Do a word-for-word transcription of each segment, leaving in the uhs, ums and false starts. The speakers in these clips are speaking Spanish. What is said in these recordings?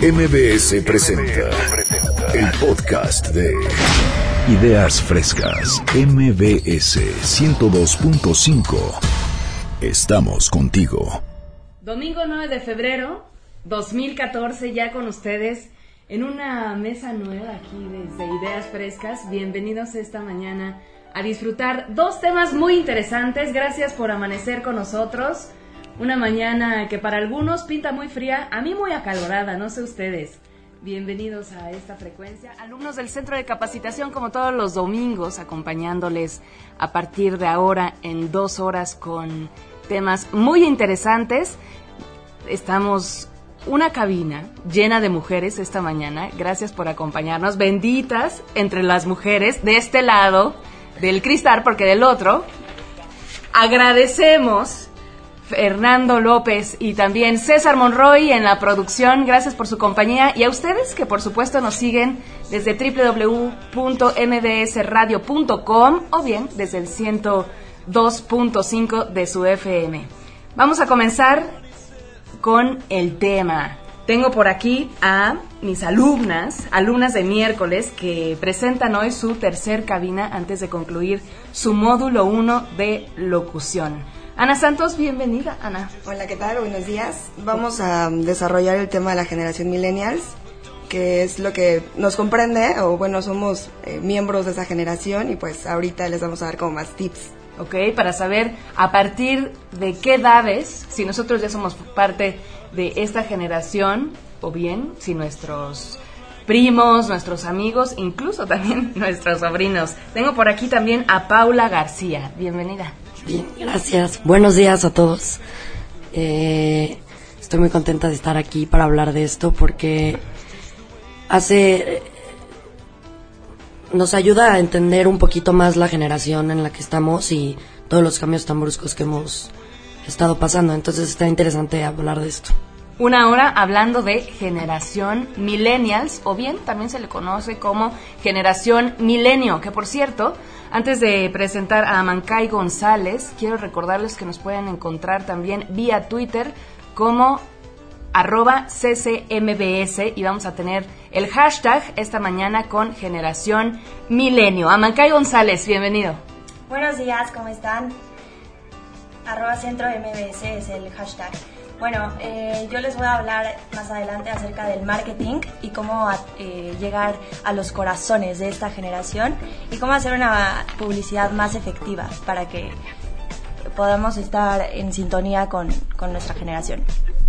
M B S presenta el podcast de Ideas Frescas. M B S ciento dos punto cinco. Estamos contigo. Domingo nueve de febrero dos mil catorce, ya con ustedes en una mesa nueva aquí desde Ideas Frescas. Bienvenidos esta mañana a disfrutar dos temas muy interesantes. Gracias por amanecer con nosotros. Una mañana que para algunos pinta muy fría, a mí muy acalorada, no sé ustedes. Bienvenidos a esta frecuencia. Alumnos del Centro de Capacitación, como todos los domingos, acompañándoles a partir de ahora en dos horas con temas muy interesantes. Estamos una cabina llena de mujeres esta mañana. Gracias por acompañarnos. Benditas entre las mujeres de este lado del cristal, porque del otro agradecemos Fernando López y también César Monroy en la producción. Gracias por su compañía, y a ustedes que por supuesto nos siguen desde doble u doble u doble u punto m b s radio punto com o bien desde el ciento dos punto cinco de su F M. Vamos a comenzar con el tema. Tengo por aquí a mis alumnas, alumnas de miércoles, que presentan hoy su tercer cabina antes de concluir su módulo uno de locución. Ana Santos, bienvenida, Ana. Hola, ¿qué tal? Buenos días. Vamos a desarrollar el tema de la generación millennials, que es lo que nos comprende, o bueno, somos eh, miembros de esa generación, y pues ahorita les vamos a dar como más tips. Ok, para saber a partir de qué edades, si nosotros ya somos parte de esta generación, o bien si nuestros primos, nuestros amigos, incluso también nuestros sobrinos. Tengo por aquí también a Paula García. Bienvenida. Bien, gracias. Buenos días a todos. Eh, estoy muy contenta de estar aquí para hablar de esto porque hace nos ayuda a entender un poquito más la generación en la que estamos y todos los cambios tan bruscos que hemos estado pasando. Entonces está interesante hablar de esto. Una hora hablando de generación millennials, o bien también se le conoce como generación milenio, que por cierto, antes de presentar a Amancay González, quiero recordarles que nos pueden encontrar también vía Twitter como arroba C C M B S, y vamos a tener el hashtag esta mañana con generación milenio. Amancay González, bienvenido. Buenos días, ¿cómo están? Arroba centro M B S es el hashtag. Bueno, eh, yo les voy a hablar más adelante acerca del marketing y cómo eh, llegar a los corazones de esta generación y cómo hacer una publicidad más efectiva para que podamos estar en sintonía con, con nuestra generación.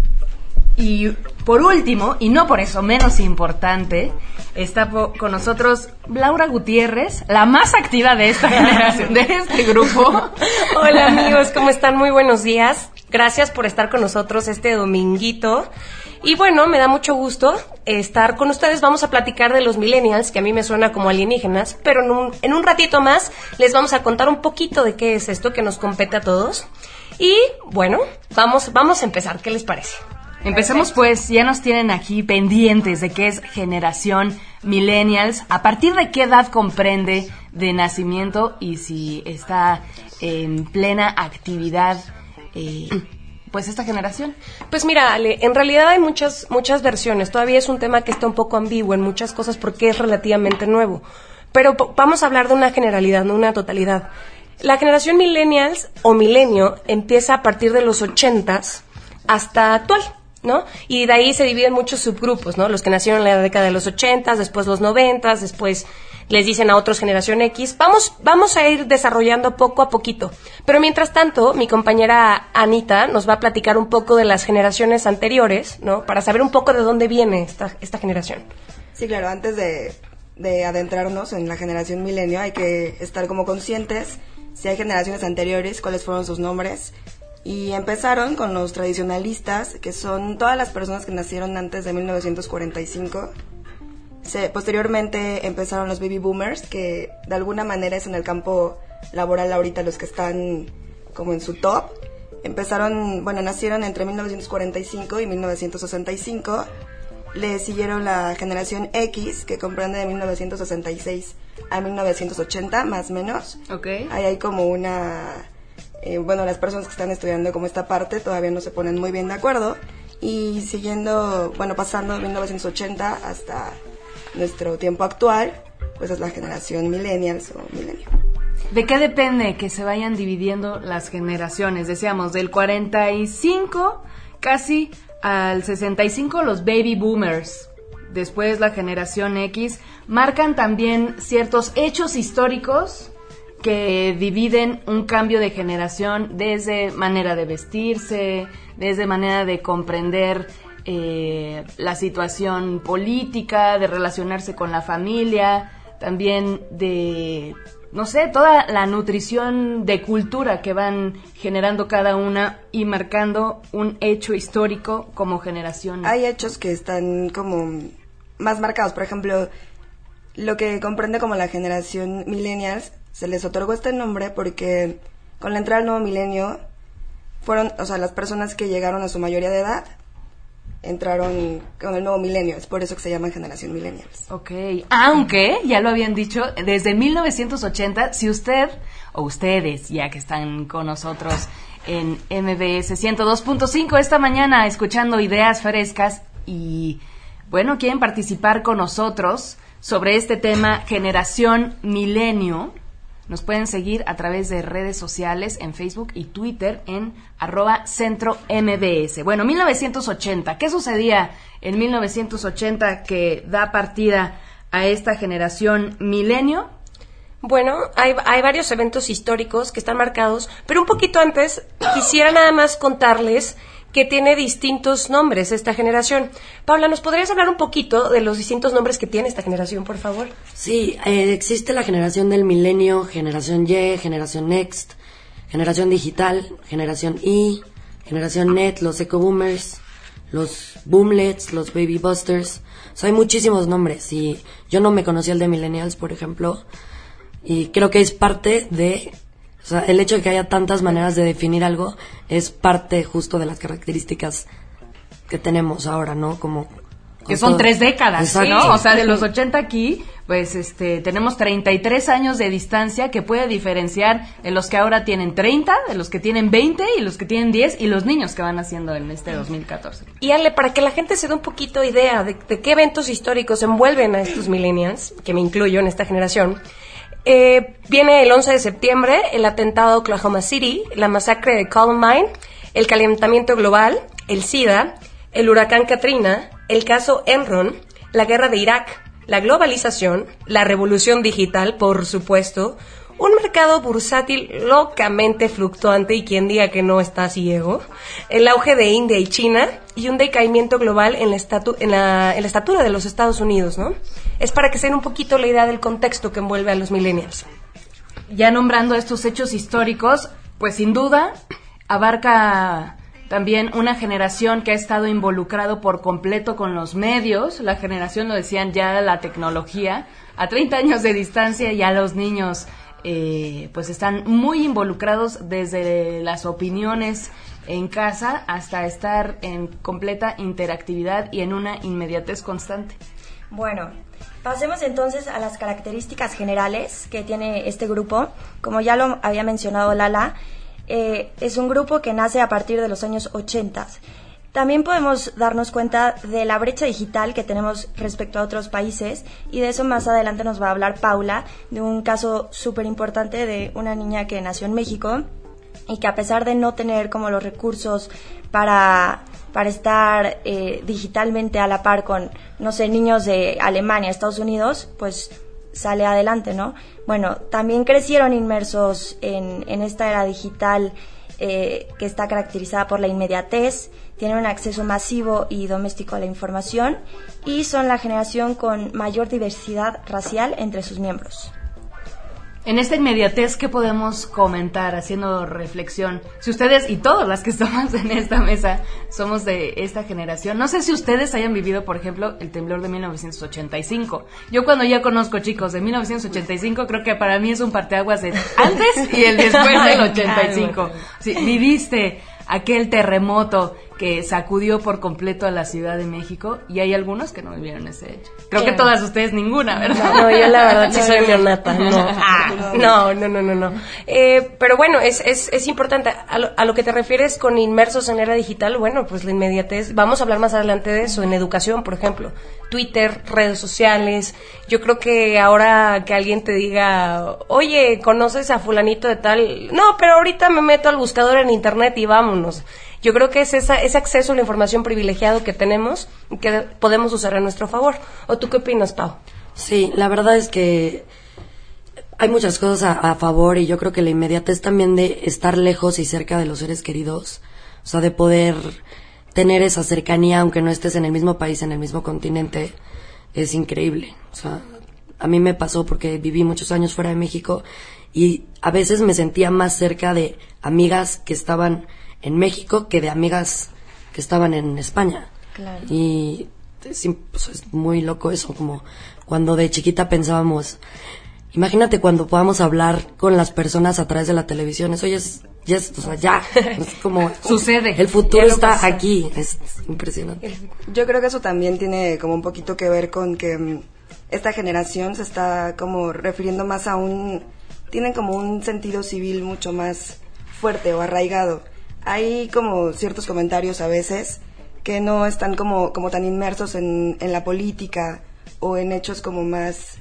Y por último, y no por eso menos importante, está po- con nosotros Laura Gutiérrez, la más activa de esta generación, de este grupo. Hola amigos, ¿cómo están? Muy buenos días. Gracias por estar con nosotros este dominguito. Y bueno, me da mucho gusto estar con ustedes. Vamos a platicar de los millennials, que a mí me suena como alienígenas, pero en un, en un ratito más les vamos a contar un poquito de qué es esto que nos compete a todos. Y bueno, vamos, vamos a empezar. ¿Qué les parece? Empecemos pues, ya nos tienen aquí pendientes de qué es generación millennials, a partir de qué edad comprende de nacimiento y si está en plena actividad eh, pues esta generación. Pues mira, Ale, en realidad hay muchas, muchas versiones, todavía es un tema que está un poco ambiguo en muchas cosas porque es relativamente nuevo, pero po- vamos a hablar de una generalidad, no una totalidad. La generación millennials o milenio empieza a partir de los ochentas hasta actual, ¿no? Y de ahí se dividen muchos subgrupos, ¿no? Los que nacieron en la década de los ochentas, después los noventas, después les dicen a otros generación X. Vamos, vamos a ir desarrollando poco a poquito. Pero mientras tanto, mi compañera Anita nos va a platicar un poco de las generaciones anteriores, ¿no? Para saber un poco de dónde viene esta, esta generación. Sí, claro, antes de, de adentrarnos en la generación milenio hay que estar como conscientes si hay generaciones anteriores, cuáles fueron sus nombres. Y empezaron con los tradicionalistas, que son todas las personas que nacieron antes de mil novecientos cuarenta y cinco. Se, posteriormente empezaron los baby boomers, que de alguna manera es en el campo laboral ahorita los que están como en su top. Empezaron, bueno, nacieron entre mil novecientos cuarenta y cinco y mil novecientos sesenta y cinco. Le siguieron la generación X, que comprende de mil novecientos sesenta y seis a mil novecientos ochenta, más o menos. Okay. Ahí hay como una... Eh, bueno, las personas que están estudiando como esta parte todavía no se ponen muy bien de acuerdo. Y siguiendo, bueno, pasando de mil novecientos ochenta hasta nuestro tiempo actual, pues es la generación millennials o milenio. ¿De qué depende que se vayan dividiendo las generaciones? Decíamos, del cuarenta y cinco casi al sesenta y cinco los baby boomers. Después la generación X. Marcan también ciertos hechos históricos que dividen un cambio de generación desde manera de vestirse, desde manera de comprender eh, la situación política, de relacionarse con la familia, también de, no sé, toda la nutrición de cultura que van generando cada una y marcando un hecho histórico como generación. Hay hechos que están como más marcados, por ejemplo, lo que comprende como la generación millennials, se les otorgó este nombre porque con la entrada del nuevo milenio fueron, o sea, las personas que llegaron a su mayoría de edad entraron con el nuevo milenio, es por eso que se llaman generación millennials. Ok, aunque, ya lo habían dicho, desde mil novecientos ochenta, si usted, o ustedes, ya que están con nosotros en M B S ciento dos punto cinco esta mañana, escuchando ideas frescas y, bueno, quieren participar con nosotros sobre este tema generación milenio, nos pueden seguir a través de redes sociales en Facebook y Twitter en arroba centro M B S. Bueno, mil novecientos ochenta, ¿qué sucedía en mil novecientos ochenta que da partida a esta generación milenio? Bueno, hay, hay varios eventos históricos que están marcados, pero un poquito antes quisiera nada más contarles que tiene distintos nombres esta generación. Paula, ¿nos podrías hablar un poquito de los distintos nombres que tiene esta generación, por favor? Sí, eh, existe la generación del milenio, generación Y, generación Next, generación digital, generación Y, generación Net, los eco-boomers, los boomlets, los baby busters. O sea, hay muchísimos nombres y yo no me conocía el de millennials, por ejemplo, y creo que es parte de... O sea, el hecho de que haya tantas maneras de definir algo es parte justo de las características que tenemos ahora, ¿no? Como que son todo. Tres décadas, Exacto. ¿no? O sea, de los ochenta aquí, pues este, tenemos treinta y tres años de distancia que puede diferenciar de los que ahora tienen treinta, de los que tienen veinte y los que tienen diez y los niños que van haciendo en este dos mil catorce. Y Ale, para que la gente se dé un poquito idea de, de qué eventos históricos envuelven a estos millennials, que me incluyo en esta generación, Eh, viene el once de septiembre, el atentado a Oklahoma City, la masacre de Columbine, el calentamiento global, el SIDA, el huracán Katrina, el caso Enron, la guerra de Irak, la globalización, la revolución digital, por supuesto, un mercado bursátil locamente fluctuante y quien diga que no está ciego, el auge de India y China y un decaimiento global en la, estatu- en la, en la estatura de los Estados Unidos, ¿no? Es para que se den un poquito la idea del contexto que envuelve a los millennials. Ya nombrando estos hechos históricos, pues sin duda abarca también una generación que ha estado involucrado por completo con los medios, la generación, lo decían ya, la tecnología, a treinta años de distancia ya los niños eh, pues están muy involucrados desde las opiniones en casa hasta estar en completa interactividad y en una inmediatez constante. Bueno, pasemos entonces a las características generales que tiene este grupo. Como ya lo había mencionado Lala, eh, es un grupo que nace a partir de los años ochenta. También podemos darnos cuenta de la brecha digital que tenemos respecto a otros países, y de eso más adelante nos va a hablar Paula, de un caso súper importante de una niña que nació en México y que, a pesar de no tener como los recursos para, para estar eh, digitalmente a la par con, no sé, niños de Alemania, Estados Unidos, pues sale adelante, ¿no? Bueno, también crecieron inmersos en, en esta era digital eh, que está caracterizada por la inmediatez, tienen un acceso masivo y doméstico a la información y son la generación con mayor diversidad racial entre sus miembros. En esta inmediatez, ¿qué podemos comentar haciendo reflexión? Si ustedes y todas las que estamos en esta mesa somos de esta generación, no sé si ustedes hayan vivido, por ejemplo, el temblor de mil novecientos ochenta y cinco. Yo cuando ya conozco chicos de mil novecientos ochenta y cinco, creo que para mí es un parteaguas de antes y el después del ochenta y cinco. Sí, viviste aquel terremoto que sacudió por completo a la Ciudad de México, y hay algunos que no vivieron ese hecho. Creo ¿Qué? que todas ustedes ninguna, ¿verdad? No, yo la verdad sí soy neonata. No, ah, no, no, no, no. no. Eh, pero bueno, es, es, es importante. A lo, a lo que te refieres con inmersos en la era digital, bueno, pues la inmediatez. Vamos a hablar más adelante de eso, en educación, por ejemplo. Twitter, redes sociales. Yo creo que ahora que alguien te diga, oye, ¿conoces a fulanito de tal? No, pero ahorita me meto al buscador en internet y vámonos. Yo creo que es esa, ese acceso a la información privilegiado que tenemos y que podemos usar a nuestro favor. ¿O tú qué opinas, Pau? Sí, la verdad es que hay muchas cosas a, a favor, y yo creo que la inmediatez también de estar lejos y cerca de los seres queridos, o sea, de poder tener esa cercanía aunque no estés en el mismo país, en el mismo continente, es increíble. O sea, a mí me pasó porque viví muchos años fuera de México y a veces me sentía más cerca de amigas que estaban en México que de amigas que estaban en España. Claro. Y es, pues, es muy loco eso, como cuando de chiquita pensábamos, imagínate cuando podamos hablar con las personas a través de la televisión, eso ya es, ya es, o sea, ya, es como sucede. El futuro está pasa. aquí, es impresionante. Yo creo que eso también tiene como un poquito que ver con que mm, esta generación se está como refiriendo más a un, tienen como un sentido civil mucho más fuerte o arraigado. Hay como ciertos comentarios a veces que no están como, como tan inmersos en, en la política o en hechos como más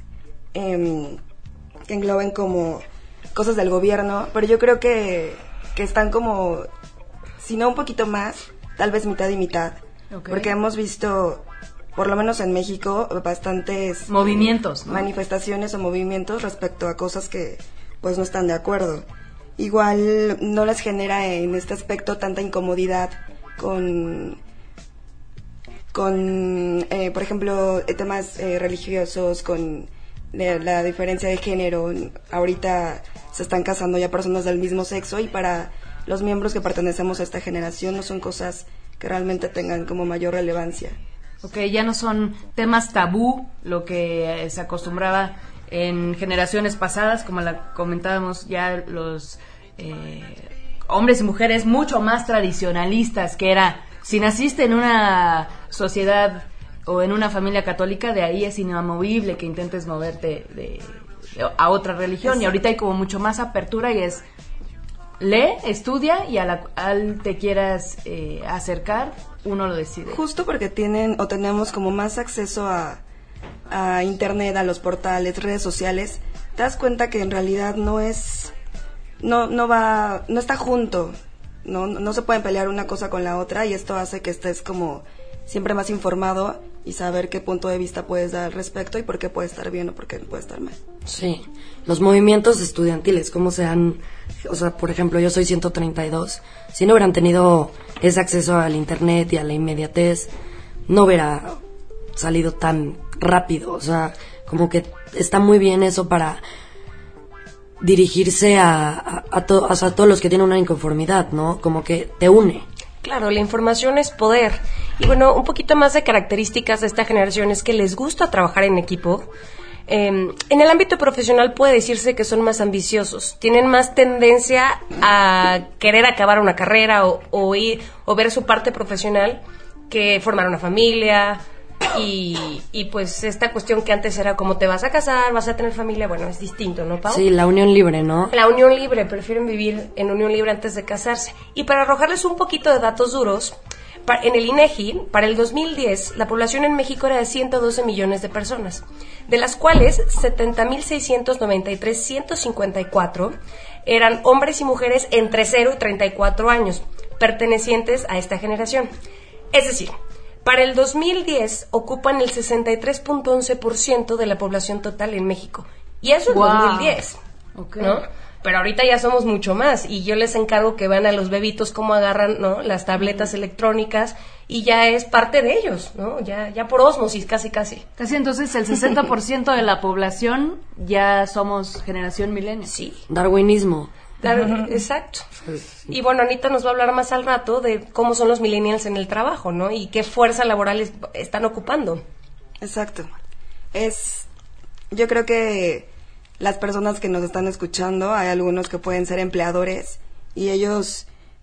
eh, que engloben como cosas del gobierno, pero yo creo que, que están como, si no un poquito más, tal vez mitad y mitad, Okay. porque hemos visto, por lo menos en México, bastantes movimientos, ¿no? manifestaciones o movimientos respecto a cosas que pues no están de acuerdo. Igual no les genera en este aspecto tanta incomodidad con, con eh, por ejemplo, temas eh, religiosos, con la, la diferencia de género. Ahorita se están casando ya personas del mismo sexo y para los miembros que pertenecemos a esta generación no son cosas que realmente tengan como mayor relevancia. Ok, ya no son temas tabú, lo que eh, se acostumbraba en generaciones pasadas, como la comentábamos, ya los eh, hombres y mujeres mucho más tradicionalistas, que era, si naciste en una sociedad o en una familia católica, de ahí es inamovible que intentes moverte de, de, a otra religión. Exacto. Y ahorita hay como mucho más apertura y es, lee, estudia y a la cual te quieras eh, acercar, uno lo decide. Justo porque tienen o tenemos como más acceso a a internet, a los portales, redes sociales, te das cuenta que en realidad no es, no, no va, no está junto, no, no se pueden pelear una cosa con la otra, y esto hace que estés como siempre más informado y saber qué punto de vista puedes dar al respecto y por qué puede estar bien o por qué puede estar mal. Sí, los movimientos estudiantiles, cómo se han, o sea, por ejemplo, yo soy ciento treinta y dos, si no hubieran tenido ese acceso al internet y a la inmediatez, no hubiera salido tan rápido. O sea, como que está muy bien eso para dirigirse a, a, a, to, o sea, a todos los que tienen una inconformidad, ¿no? Como que te une. Claro, la información es poder. Y bueno, un poquito más de características de esta generación es que les gusta trabajar en equipo. Eh, en el ámbito profesional puede decirse que son más ambiciosos, tienen más tendencia a querer acabar una carrera o, o, ir, o ver su parte profesional que formar una familia. Y, y pues esta cuestión que antes era como te vas a casar, vas a tener familia, bueno, es distinto, ¿no, Pau? Sí, la unión libre, ¿no? La unión libre, prefieren vivir en unión libre antes de casarse. Y para arrojarles un poquito de datos duros, en el INEGI, para el dos mil diez, la población en México era de ciento doce millones de personas, de las cuales setenta mil seiscientos noventa y tres, ciento cincuenta y cuatro eran hombres y mujeres entre cero y treinta y cuatro años, pertenecientes a esta generación. Es decir, para el dos mil diez ocupan el sesenta y tres punto once por ciento de la población total en México. Y eso en wow. dos mil diez, okay. ¿no? Pero ahorita ya somos mucho más. Y yo les encargo que vean a los bebitos cómo agarran, ¿no?, las tabletas electrónicas, y ya es parte de ellos, ¿no? Ya, ya por ósmosis, casi, casi. Casi, entonces el sesenta por ciento de la población ya somos generación milenio. Sí. Darwinismo. Dar- exacto. Y bueno, Anita nos va a hablar más al rato de cómo son los millennials en el trabajo, ¿no? Y qué fuerza laboral es- están ocupando. Exacto. Es, yo creo que las personas que nos están escuchando, hay algunos que pueden ser empleadores y ellos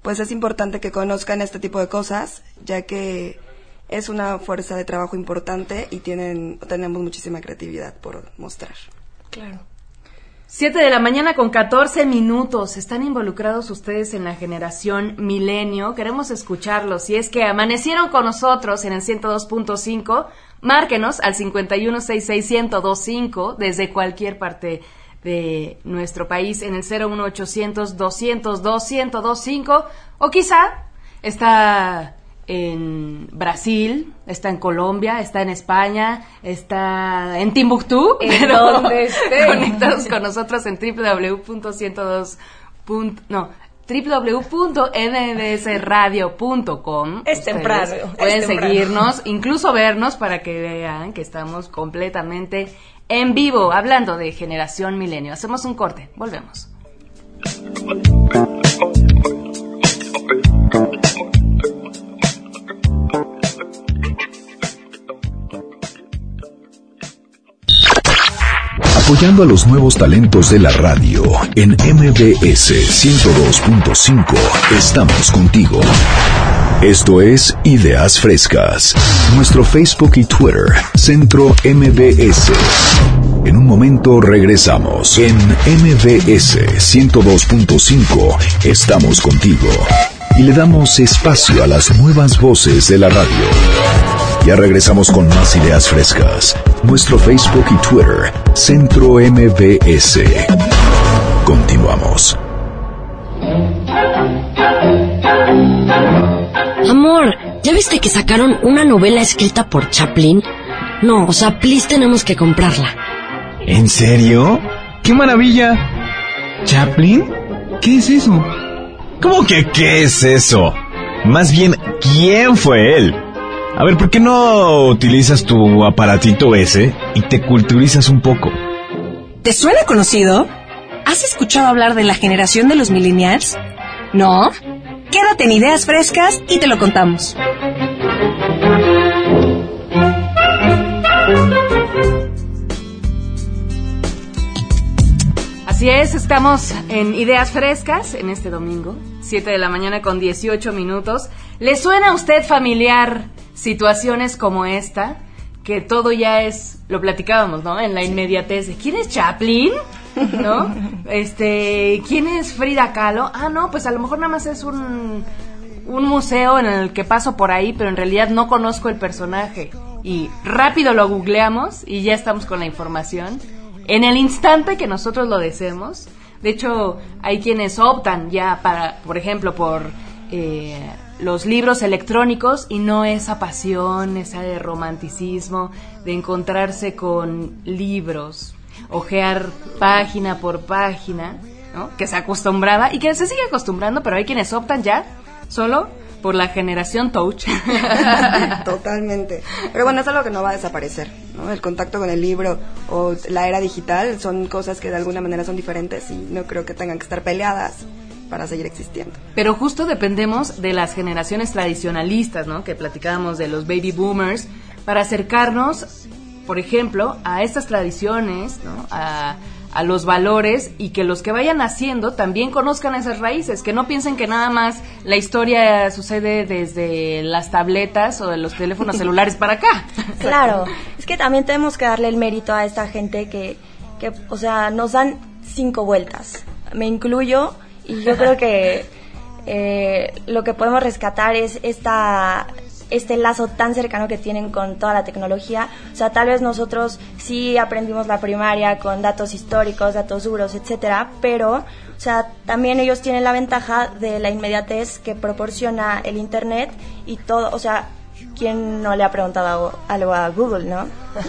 pues es importante que conozcan este tipo de cosas, ya que es una fuerza de trabajo importante y tienen tenemos muchísima creatividad por mostrar. Claro. Siete de la mañana con catorce minutos. ¿Están involucrados ustedes en la generación milenio? Queremos escucharlos. Si es que amanecieron con nosotros en el ciento dos punto cinco, márquenos al cincuenta y uno sesenta y seis, ciento veinticinco desde cualquier parte de nuestro país en el cero uno ochocientos, doscientos dos, ciento veinticinco, o quizá está en Brasil, está en Colombia, está en España, está en Timbuktu, en donde esté. Conectados con nosotros en doble u doble u doble u punto ciento dos. No, doble u doble u doble u punto m b s radio punto com. Es temprano. Pueden es temprano. seguirnos, incluso vernos para que vean que estamos completamente en vivo, hablando de generación milenio. Hacemos un corte, volvemos. Apoyando a los nuevos talentos de la radio en M B S ciento dos punto cinco, estamos contigo. Esto es Ideas Frescas. Nuestro Facebook y Twitter, Centro M B S. En un momento regresamos. En M B S ciento dos punto cinco, estamos contigo. Y le damos espacio a las nuevas voces de la radio. Ya regresamos con más ideas frescas. Nuestro Facebook y Twitter, Centro M B S. Continuamos. Amor, ¿ya viste que sacaron una novela escrita por Chaplin? No, o sea, please, tenemos que comprarla. ¿En serio? ¡Qué maravilla! ¿Chaplin? ¿Qué es eso? ¿Cómo que qué es eso? Más bien, ¿quién fue él? A ver, ¿por qué no utilizas tu aparatito ese y te culturizas un poco? ¿Te suena conocido? ¿Has escuchado hablar de la generación de los millennials? ¿No? Quédate en Ideas Frescas y te lo contamos. Así es, estamos en Ideas Frescas en este domingo, siete de la mañana con dieciocho minutos. ¿Le suena a usted familiar situaciones como esta? Que todo ya es, lo platicábamos, ¿no? En la inmediatez de ¿quién es Chaplin? ¿No? Este, ¿quién es Frida Kahlo? Ah, no, pues a lo mejor nada más es un, un museo en el que paso por ahí, pero en realidad no conozco el personaje. Y rápido lo googleamos y ya estamos con la información en el instante que nosotros lo deseemos. De hecho, hay quienes optan ya para, por ejemplo, por eh, los libros electrónicos y no esa pasión, ese romanticismo de encontrarse con libros, ojear página por página, ¿no? Que se acostumbraba y que se sigue acostumbrando, pero hay quienes optan ya solo por la generación touch. Totalmente. Pero bueno, es algo que no va a desaparecer, ¿no? El contacto con el libro o la era digital son cosas que de alguna manera son diferentes y no creo que tengan que estar peleadas para seguir existiendo. Pero justo dependemos de las generaciones tradicionalistas, ¿no? Que platicábamos de los baby boomers, para acercarnos, por ejemplo, a estas tradiciones, ¿no? A a los valores, y que los que vayan haciendo también conozcan esas raíces, que no piensen que nada más la historia sucede desde las tabletas o de los teléfonos celulares para acá. Claro, es que también tenemos que darle el mérito a esta gente que, que, o sea, nos dan cinco vueltas. Me incluyo, y yo creo que eh, lo que podemos rescatar es esta... este lazo tan cercano que tienen con toda la tecnología. O sea, tal vez nosotros sí aprendimos la primaria con datos históricos, datos duros, etcétera, pero, o sea, también ellos tienen la ventaja de la inmediatez que proporciona el internet y todo. O sea, ¿quién no le ha preguntado algo a Google, no?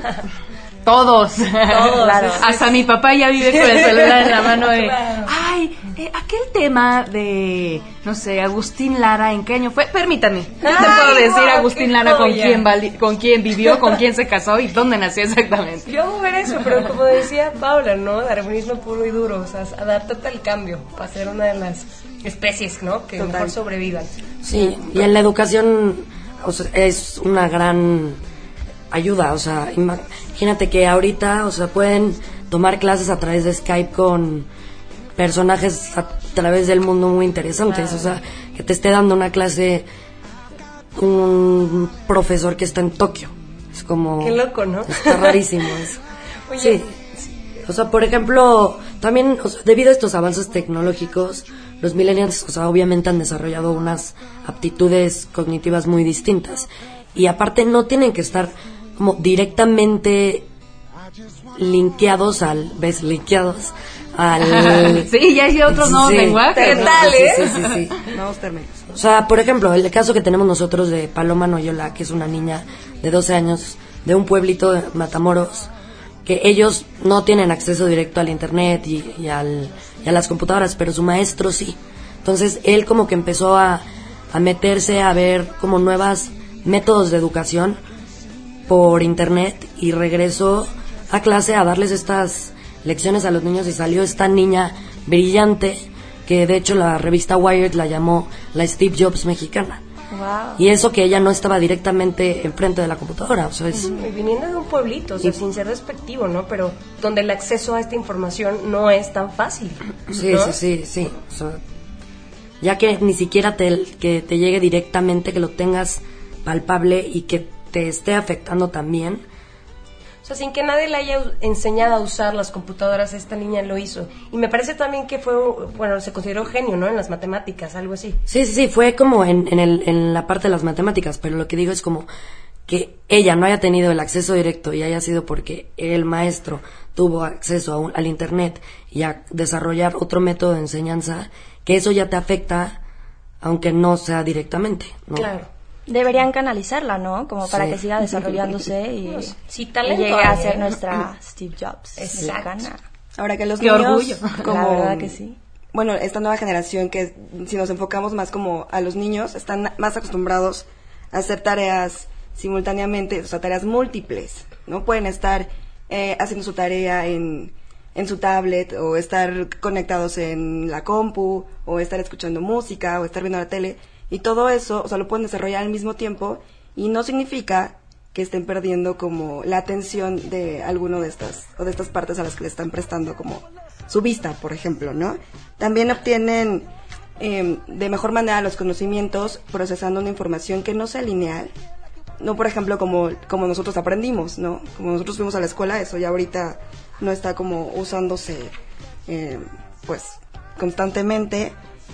Todos. Todos. Claro. Hasta mi papá ya vive con el celular en la mano de, claro. Ay, eh, aquel tema de, no sé, Agustín Lara, ¿en qué año fue? Permítame, no te puedo decir wow, Agustín Lara con quién, vali- con quién vivió, con quién se casó y dónde nació exactamente. Yo hago ver eso, pero como decía Paula, ¿no? Darwinismo puro y duro, o sea, adáptate al cambio para ser una de las especies, ¿no? Que Total. Mejor sobrevivan. Sí, y en la educación, o sea, es una gran ayuda, o sea, imagínate que ahorita, o sea, pueden tomar clases a través de Skype con personajes a través del mundo muy interesantes. Claro. O sea, que te esté dando una clase un profesor que está en Tokio. Es como... Qué loco, ¿no? Está rarísimo eso. Oye. Sí. O sea, por ejemplo, también, o sea, debido a estos avances tecnológicos, los millennials, o sea, obviamente han desarrollado unas aptitudes cognitivas muy distintas. Y aparte no tienen que estar como directamente linkeados al... ¿Ves? Linkeados al... Sí, ya hay otros nuevos sí, lenguajes. ¿Qué tal, eh? Sí, sí, sí, sí. Nuevos términos. O sea, por ejemplo, el caso que tenemos nosotros de Paloma Noyola, que es una niña de doce años, de un pueblito de Matamoros, que ellos no tienen acceso directo al internet y, y, al, y a las computadoras, pero su maestro sí. Entonces, él como que empezó a, a meterse a ver como nuevos métodos de educación por internet y regresó a clase a darles estas lecciones a los niños y salió esta niña brillante que de hecho la revista Wired la llamó la Steve Jobs mexicana. Wow. Y eso que ella no estaba directamente enfrente de la computadora, o sea, es... Y viniendo de un pueblito, o sea, y... sin ser despectivo, ¿no? Pero donde el acceso a esta información no es tan fácil, Sí, ¿no? sí, sí, sí. O sea, ya que ni siquiera te, que te llegue directamente, que lo tengas palpable y que te esté afectando también. O sea, sin que nadie le haya enseñado a usar las computadoras, esta niña lo hizo. Y me parece también que fue, bueno, se consideró genio, ¿no? En las matemáticas, algo así. Sí, sí, sí, fue como en, en, el, en la parte de las matemáticas, pero lo que digo es como que ella no haya tenido el acceso directo y haya sido porque el maestro tuvo acceso a un, al internet y a desarrollar otro método de enseñanza, que eso ya te afecta, aunque no sea directamente, ¿no? Claro. Deberían canalizarla, ¿no? Como para Sí. que siga desarrollándose y, Sí, y talento llegue a hay, ser ¿eh? nuestra Steve Jobs Exacto. mexicana. Ahora que los Qué niños, orgullo. como, La verdad que sí. bueno, esta nueva generación que si nos enfocamos más como a los niños, están más acostumbrados a hacer tareas simultáneamente, o sea, tareas múltiples, ¿no? Pueden estar eh, haciendo su tarea en, en su tablet, o estar conectados en la compu, o estar escuchando música, o estar viendo la tele, y todo eso, o sea, lo pueden desarrollar al mismo tiempo, y no significa que estén perdiendo como la atención de alguno de estas, o de estas partes a las que le están prestando como su vista, por ejemplo, ¿no? También obtienen eh, de mejor manera los conocimientos procesando una información que no sea lineal, no, por ejemplo, como, como nosotros aprendimos, ¿no? Como nosotros fuimos a la escuela, eso ya ahorita no está como usándose, eh, pues, constantemente.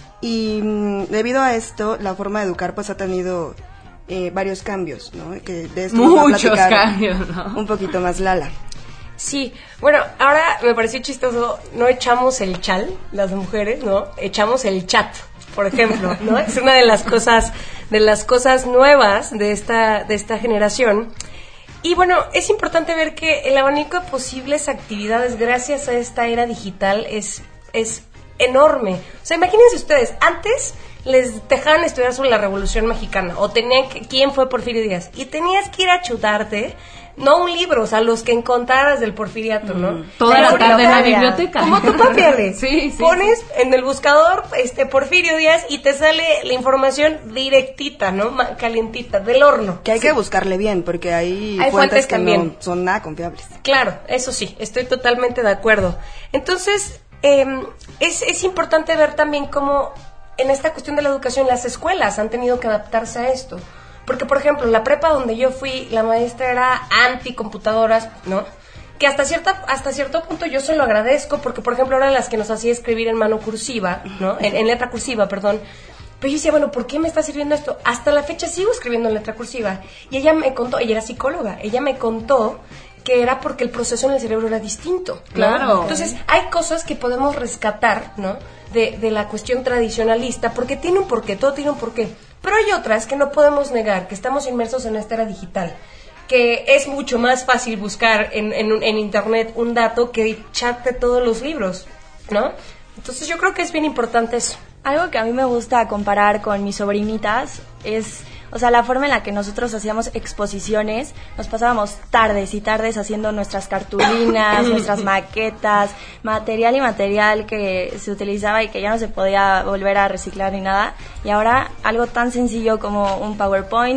Y mm, debido a esto, la forma de educar, pues, ha tenido eh, varios cambios, ¿no? Que de esto nos va a Muchos platicar cambios, ¿no? un poquito más Lala. Sí, bueno, ahora me pareció chistoso, no echamos el chal, las mujeres, ¿no? Echamos el chat, por ejemplo, ¿no? Es una de las cosas, de las cosas nuevas de esta, de esta generación. Y bueno, es importante ver que el abanico de posibles actividades gracias a esta era digital es, es enorme. O sea, imagínense ustedes, antes les dejaban estudiar sobre la Revolución Mexicana, o tenían que, quién fue Porfirio Díaz, y tenías que ir a chutarte, no un libro, o sea, los que encontraras del Porfiriato, ¿no? Mm, toda la tarde en la biblioteca. Como tu propia ley. Sí, sí, Pones sí. en el buscador este Porfirio Díaz y te sale la información directita, ¿no? Ma- calientita, del horno. Que hay que buscarle bien, porque hay, Hay fuentes, fuentes que también. no son nada confiables. Claro, eso sí, estoy totalmente de acuerdo. Entonces, eh, es, es importante ver también cómo en esta cuestión de la educación las escuelas han tenido que adaptarse a esto. Porque, por ejemplo, la prepa donde yo fui, la maestra era anti-computadoras, ¿no? Que hasta cierta, hasta cierto punto yo se lo agradezco, porque, por ejemplo, eran las que nos hacía escribir en mano cursiva, ¿no? En, en letra cursiva, perdón. Pero yo decía, bueno, ¿por qué me está sirviendo esto? Hasta la fecha sigo escribiendo en letra cursiva. Y ella me contó, ella era psicóloga, ella me contó que era porque el proceso en el cerebro era distinto, ¿no? Claro. Entonces, hay cosas que podemos rescatar, ¿no? De, de la cuestión tradicionalista, porque tiene un porqué, todo tiene un porqué. Pero hay otras que no podemos negar, que estamos inmersos en esta era digital, que es mucho más fácil buscar en, en, en internet un dato que echarte todos los libros, ¿no? Entonces yo creo que es bien importante eso. Algo que a mí me gusta comparar con mis sobrinitas es, o sea, la forma en la que nosotros hacíamos exposiciones, nos pasábamos tardes y tardes haciendo nuestras cartulinas, nuestras maquetas, material y material que se utilizaba y que ya no se podía volver a reciclar ni nada. Y ahora algo tan sencillo como un PowerPoint,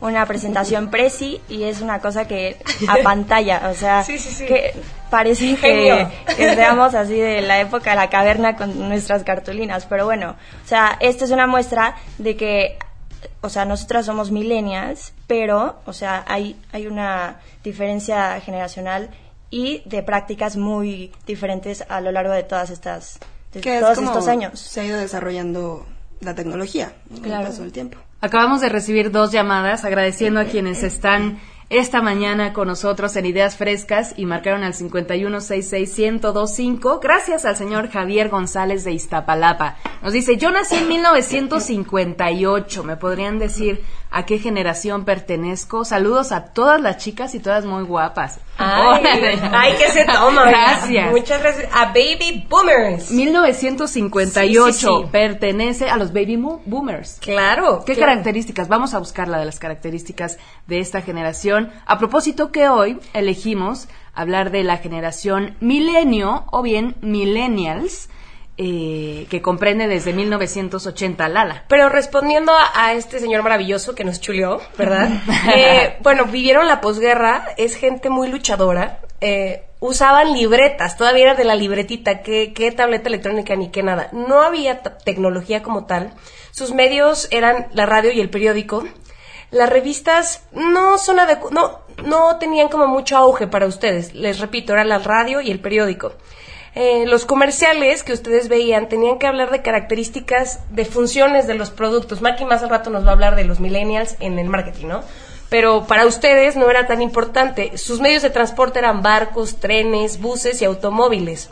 una presentación presi y es una cosa que a pantalla, o sea, sí, sí, sí. que parece que, que seamos así de la época de la caverna con nuestras cartulinas, pero bueno, o sea, esta es una muestra de que, o sea, nosotras somos millennials, pero, o sea, hay, hay una diferencia generacional y de prácticas muy diferentes a lo largo de todas estas, de que todos es como estos años. Se ha ido desarrollando la tecnología, claro, paso del tiempo. Acabamos de recibir dos llamadas agradeciendo a quienes están esta mañana con nosotros en Ideas Frescas y marcaron al cincuenta y uno sesenta y seis, ciento veinticinco. Gracias al señor Javier González de Iztapalapa. Nos dice, yo nací en mil novecientos cincuenta y ocho. ¿Me podrían decir a qué generación pertenezco? Saludos a todas las chicas y todas muy guapas. Ay, ay, que se toma. Gracias. Muchas gracias. A Baby Boomers. mil novecientos cincuenta y ocho Sí, sí, sí. pertenece a los Baby Mo- Boomers. Claro. ¿Qué claro. características? Vamos a buscar la de las características de esta generación. A propósito que hoy elegimos hablar de la generación milenio o bien millennials, eh, que comprende desde mil novecientos ochenta, Lala. Pero respondiendo a, a este señor maravilloso que nos chuleó, ¿verdad? eh, bueno, vivieron la posguerra, es gente muy luchadora, eh, usaban libretas, todavía era de la libretita, qué, qué tableta electrónica ni qué nada. No había t- tecnología como tal, sus medios eran la radio y el periódico. Las revistas no son adecu- no, no tenían como mucho auge para ustedes, les repito, era la radio y el periódico. Eh, los comerciales que ustedes veían tenían que hablar de características, de funciones de los productos. Maki más al rato nos va a hablar de los millennials en el marketing, ¿no? Pero para ustedes no era tan importante. Sus medios de transporte eran barcos, trenes, buses y automóviles.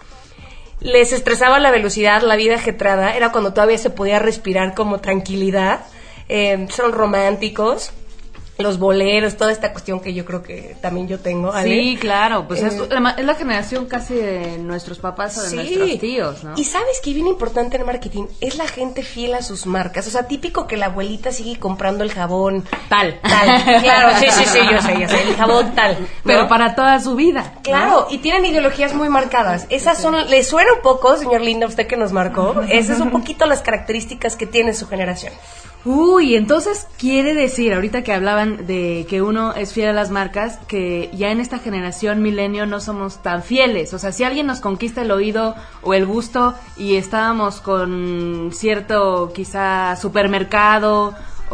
Les estresaba la velocidad, la vida ajetreada, era cuando todavía se podía respirar como tranquilidad. Eh, son románticos, los boleros, toda esta cuestión que yo creo que también yo tengo, ¿vale? Sí, claro, pues Eh, es, la, es la generación casi de nuestros papás o de Sí. nuestros tíos, ¿no? Y sabes que bien importante en marketing es la gente fiel a sus marcas. O sea, típico que la abuelita sigue comprando el jabón Tal. tal. Claro, sí, sí, sí, yo sé, yo sé, el jabón tal, ¿no? Pero para toda su vida. ¿no? Claro, y tienen ideologías muy marcadas. Esas son, ¿le suena un poco, señor Linda, usted que nos marcó? Esas son un poquito las características que tiene su generación. Uy, entonces quiere decir, ahorita que hablaban de que uno es fiel a las marcas, que ya en esta generación milenio no somos tan fieles. O sea, si alguien nos conquista el oído o el gusto y estábamos con cierto quizá supermercado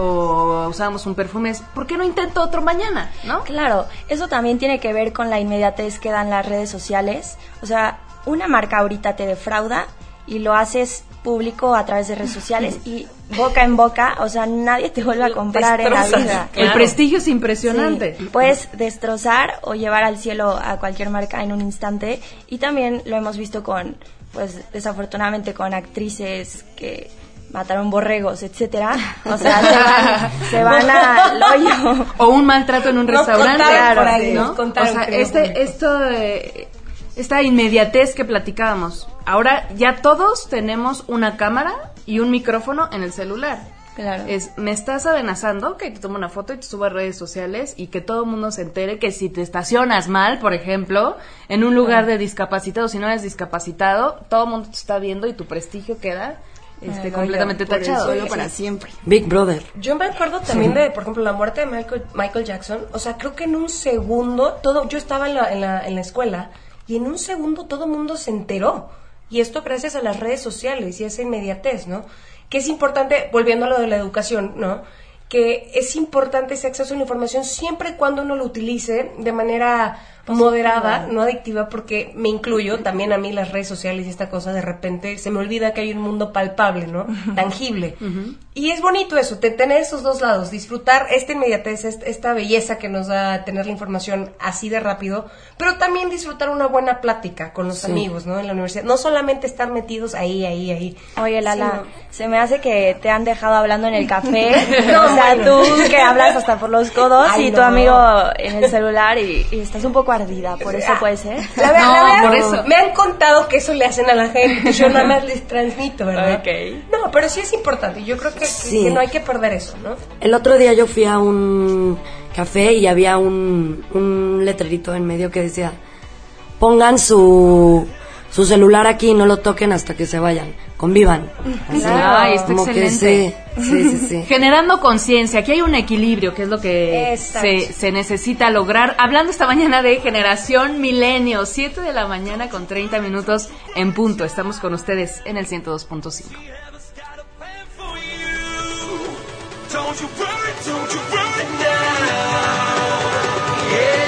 o usábamos un perfume, ¿por qué no intento otro mañana, no? Claro, eso también tiene que ver con la inmediatez que dan las redes sociales. O sea, una marca ahorita te defrauda y lo haces público a través de redes sociales y boca en boca, o sea, nadie te vuelve a comprar en la Destrozas. vida. El prestigio es impresionante. Sí, puedes destrozar o llevar al cielo a cualquier marca en un instante y también lo hemos visto con, pues desafortunadamente con actrices que mataron borregos, etcétera. O sea, se van, se van al hoyo. O un maltrato en un Nos restaurante, contaron por claro, ahí, ¿no? nos contaron, O sea, creo, este, público. esto, eh, esta inmediatez que platicábamos. Ahora ya todos tenemos una cámara y un micrófono en el celular. Claro. Es, me estás amenazando que te tomo una foto y te subo a redes sociales y que todo el mundo se entere que si te estacionas mal, por ejemplo, en un lugar de discapacitados, si no eres discapacitado, todo el mundo te está viendo y tu prestigio queda este, Ay, completamente Por el tachado. suelo para siempre. Big Brother. Yo me acuerdo también de, por ejemplo, la muerte de Michael, Michael Jackson. O sea, creo que en un segundo, todo, yo estaba en la, en la, en la escuela y en un segundo todo el mundo se enteró. Y esto gracias a las redes sociales y esa inmediatez, ¿no? Que es importante, volviendo a lo de la educación, ¿no? Que es importante ese acceso a la información siempre y cuando uno lo utilice de manera moderada, no adictiva, porque me incluyo también a mí las redes sociales y esta cosa, de repente se me olvida que hay un mundo palpable, ¿no? Tangible. Uh-huh. Y es bonito eso, te, tener esos dos lados, disfrutar esta inmediatez, esta, esta belleza que nos da tener la información así de rápido, pero también disfrutar una buena plática con los sí. amigos, ¿no? En la universidad, no solamente estar metidos ahí, ahí, ahí. Oye, Lala, sí, no. se me hace que te han dejado hablando en el café, no, o sea, bueno. tú que hablas hasta por los codos. Ay, y no. tu amigo en el celular y, y estás un poco ardida, por eso puede ser. La verdad, no, la verdad, por eso. Me han contado que eso le hacen a la gente, yo nada más les transmito, ¿verdad? Okay. No, pero sí es importante, yo creo que, sí. que no hay que perder eso, ¿no? El otro día yo fui a un café y había un, un letrerito en medio que decía, pongan su, su celular aquí, no lo toquen hasta que se vayan, convivan. Así, Ay, está como que excelente. sí, sí, sí, sí. Generando conciencia, aquí hay un equilibrio, que es lo que se, se necesita lograr. Hablando esta mañana de generación milenio, siete de la mañana con treinta minutos en punto. Estamos con ustedes en el ciento dos punto cinco. Don't you worry, don't you worry now. Yeah.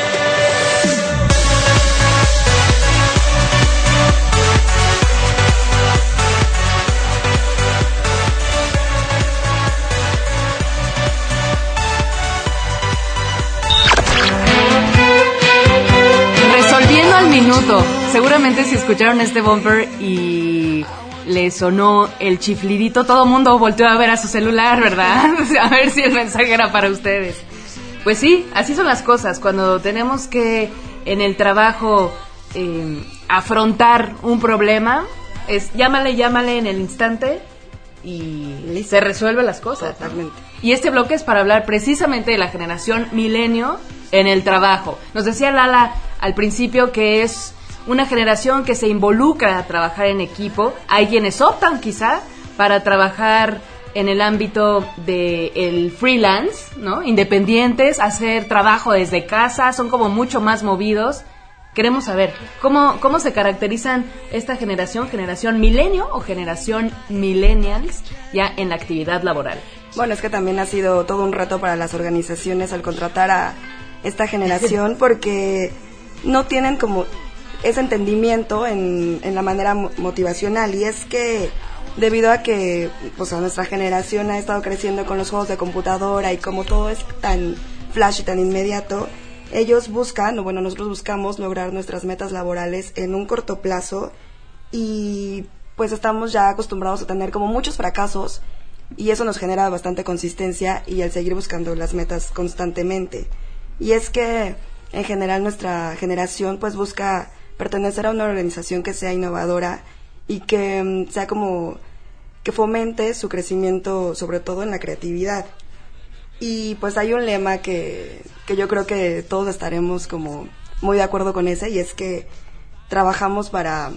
Resolviendo al minuto. Seguramente si escucharon este bumper y le sonó el chiflidito, todo el mundo volteó a ver a su celular, ¿verdad? A ver si el mensaje era para ustedes. Pues sí, así son las cosas. Cuando tenemos que en el trabajo eh, afrontar un problema, es llámale, llámale en el instante y Listo. Se resuelven las cosas. Totalmente. Y este bloque es para hablar precisamente de la generación milenio en el trabajo. Nos decía Lala al principio que es una generación que se involucra a trabajar en equipo. Hay quienes optan quizá para trabajar en el ámbito del freelance, ¿no? Independientes, hacer trabajo desde casa, son como mucho más movidos. Queremos saber, ¿cómo, cómo se caracterizan esta generación, generación milenio o generación millennials ya en la actividad laboral? Bueno, es que también ha sido todo un reto para las organizaciones al contratar a esta generación porque no tienen como ese entendimiento en, en la manera motivacional, y es que debido a que pues a nuestra generación ha estado creciendo con los juegos de computadora y como todo es tan flash y tan inmediato, ellos buscan, o bueno, nosotros buscamos lograr nuestras metas laborales en un corto plazo, y pues estamos ya acostumbrados a tener como muchos fracasos, y eso nos genera bastante consistencia y el seguir buscando las metas constantemente. Y es que en general nuestra generación pues busca pertenecer a una organización que sea innovadora y que um, sea como que fomente su crecimiento, sobre todo en la creatividad. Y pues hay un lema que, que yo creo que todos estaremos como muy de acuerdo con ese, y es que trabajamos para,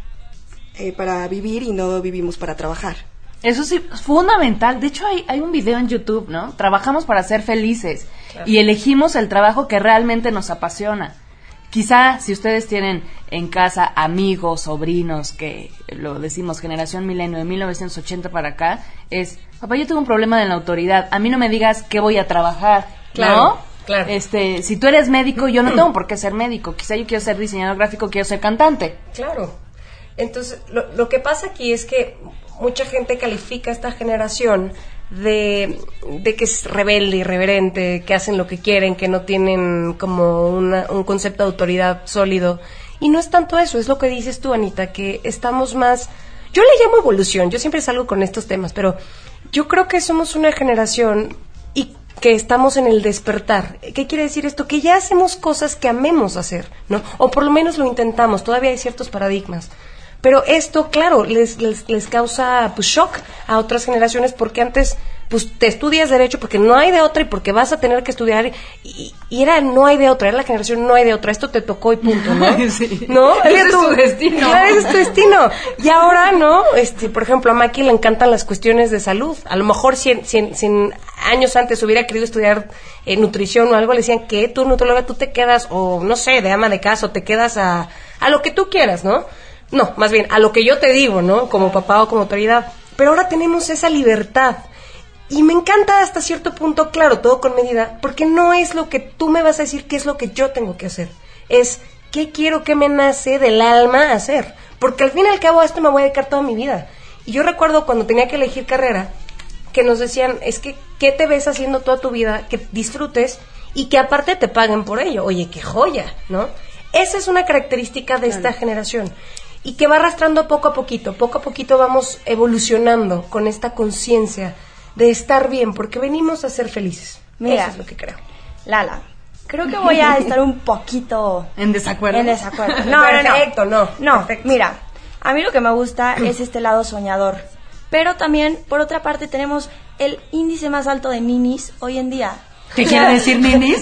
eh, para vivir y no vivimos para trabajar. Eso sí, es fundamental. De hecho, hay, hay un video en YouTube, ¿no? Trabajamos para ser felices, claro, y elegimos el trabajo que realmente nos apasiona. Quizá si ustedes tienen en casa amigos, sobrinos, que lo decimos generación milenio de mil novecientos ochenta para acá, es, papá, yo tengo un problema en la autoridad, a mí no me digas qué voy a trabajar, claro, ¿no? Claro. Este, si tú eres médico, yo no tengo por qué ser médico. Quizá yo quiero ser diseñador gráfico, quiero ser cantante. Claro. Entonces, lo, lo que pasa aquí es que mucha gente califica a esta generación de, de que es rebelde, irreverente, que hacen lo que quieren, que no tienen como una, un concepto de autoridad sólido. Y no es tanto eso, es lo que dices tú, Anita, que estamos más... Yo le llamo evolución, yo siempre salgo con estos temas, pero yo creo que somos una generación y que estamos en el despertar. ¿Qué quiere decir esto? Que ya hacemos cosas que amemos hacer, ¿no? O por lo menos lo intentamos, todavía hay ciertos paradigmas. Pero esto, claro, les, les, les causa pues, shock a otras generaciones, porque antes pues te estudias Derecho porque no hay de otra y porque vas a tener que estudiar, y, y era no hay de otra, era la generación no hay de otra, esto te tocó y punto, ¿no? Sí. ¿No? Ese es tu destino. Claro, ese es tu destino. Y ahora, ¿no? Este, por ejemplo, a Maki le encantan las cuestiones de salud. A lo mejor si, si, si años antes hubiera querido estudiar eh, nutrición o algo, le decían que tú, nutróloga, tú te quedas, o no sé, de ama de casa, o te quedas a, a lo que tú quieras, ¿no? No, más bien, a lo que yo te digo, ¿no? Como papá o como autoridad. Pero ahora tenemos esa libertad. Y me encanta hasta cierto punto, claro, todo con medida, porque no es lo que tú me vas a decir qué es lo que yo tengo que hacer. Es qué quiero, qué me nace del alma hacer. Porque al fin y al cabo a esto me voy a dedicar toda mi vida. Y yo recuerdo cuando tenía que elegir carrera, que nos decían, es que, ¿qué te ves haciendo toda tu vida? Que disfrutes y que aparte te paguen por ello. Oye, qué joya, ¿no? Esa es una característica de esta generación. Y que va arrastrando poco a poquito, poco a poquito vamos evolucionando con esta conciencia de estar bien, porque venimos a ser felices. Mira, eso es lo que creo. Lala, creo que voy a estar un poquito en desacuerdo. En desacuerdo. No, Perfecto, no, no. No, Perfecto. Mira, a mí lo que me gusta es este lado soñador. Pero también, por otra parte, tenemos el índice más alto de ninis hoy en día. ¿Qué quiere decir ninis?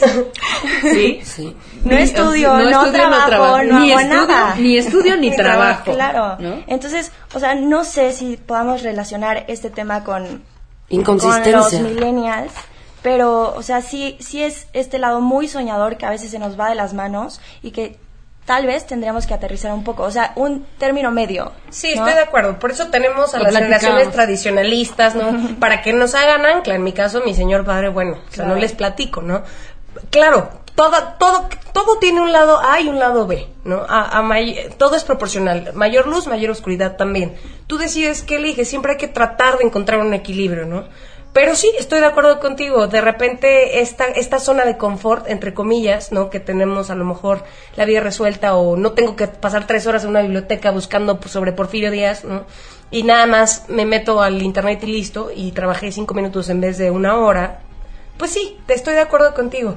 Sí. Sí. No estudio, no, no, estudio, trabajo, no trabajo, no ni hago estudio, nada. ni estudio ni trabajo. Claro. ¿No? Entonces, o sea, no sé si podamos relacionar este tema con, Inconsistencia. con los millennials, pero, o sea, sí, sí es este lado muy soñador que a veces se nos va de las manos y que tal vez tendríamos que aterrizar un poco, o sea, un término medio. Sí, ¿no? estoy de acuerdo. Por eso tenemos a Lo las platicamos. generaciones tradicionalistas, ¿no? Para que nos hagan ancla. En mi caso, mi señor padre, bueno, o sea, Claro. no les platico, ¿no? Claro, todo, todo, todo tiene un lado A y un lado B, ¿no? A, a may- todo es proporcional. Mayor luz, mayor oscuridad también. Tú decides qué eliges. Siempre hay que tratar de encontrar un equilibrio, ¿no? Pero sí, estoy de acuerdo contigo. De repente, esta, esta zona de confort, entre comillas, ¿no? Que tenemos a lo mejor la vida resuelta o no tengo que pasar tres horas en una biblioteca buscando pues, sobre Porfirio Díaz, ¿no? Y nada más me meto al internet y listo, y trabajé cinco minutos en vez de una hora. Pues sí, te estoy de acuerdo contigo.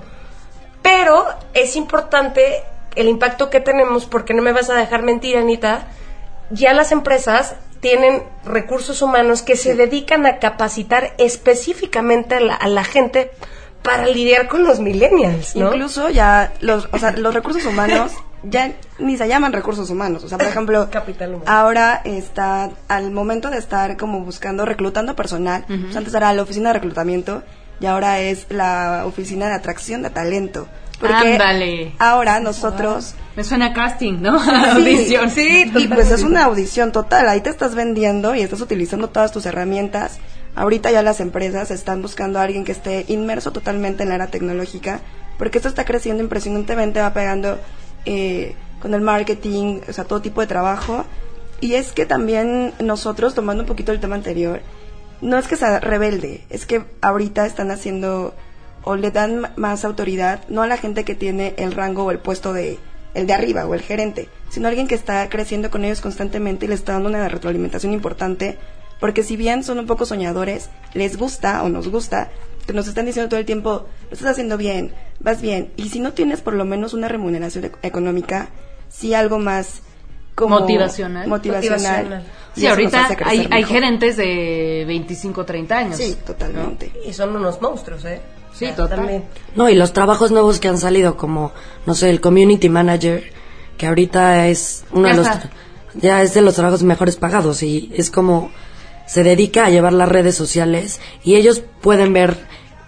Pero es importante el impacto que tenemos, porque no me vas a dejar mentir, Anita. Ya las empresas tienen recursos humanos que se dedican a capacitar específicamente a la, a la gente para lidiar con los millennials, ¿no? Incluso ya los, o sea, los recursos humanos ya ni se llaman recursos humanos. O sea, por ejemplo, Capital humano. ahora está al momento de estar como buscando, reclutando personal. Ujú. O sea, antes era la oficina de reclutamiento y ahora es la oficina de atracción de talento. Porque Ándale. ahora nosotros... Me suena a casting, ¿no? Sí, Audición. sí, y pues es una audición total. Ahí te estás vendiendo y estás utilizando todas tus herramientas. Ahorita ya las empresas están buscando a alguien que esté inmerso totalmente en la era tecnológica, porque esto está creciendo impresionantemente, va pegando eh, con el marketing, o sea, todo tipo de trabajo. Y es que también nosotros, tomando un poquito el tema anterior, no es que sea rebelde, es que ahorita están haciendo o le dan m- más autoridad, no a la gente que tiene el rango o el puesto de el de arriba o el gerente, sino alguien que está creciendo con ellos constantemente y les está dando una retroalimentación importante, porque si bien son un poco soñadores, les gusta o nos gusta que nos están diciendo todo el tiempo, lo estás haciendo bien, vas bien, y si no tienes por lo menos una remuneración e- económica, sí algo más como Motivacional. motivacional. Motivacional. y Sí, eso nos ahorita hace crecer hay, hay mejor. gerentes de veinticinco, treinta años. Sí, totalmente. Y son unos monstruos, ¿eh? Sí, O sea, total. también. No, y los trabajos nuevos que han salido, como, no sé, el community manager, que ahorita es uno Ya de los, está. ya es de los trabajos mejores pagados, y es como, se dedica a llevar las redes sociales, y ellos pueden ver,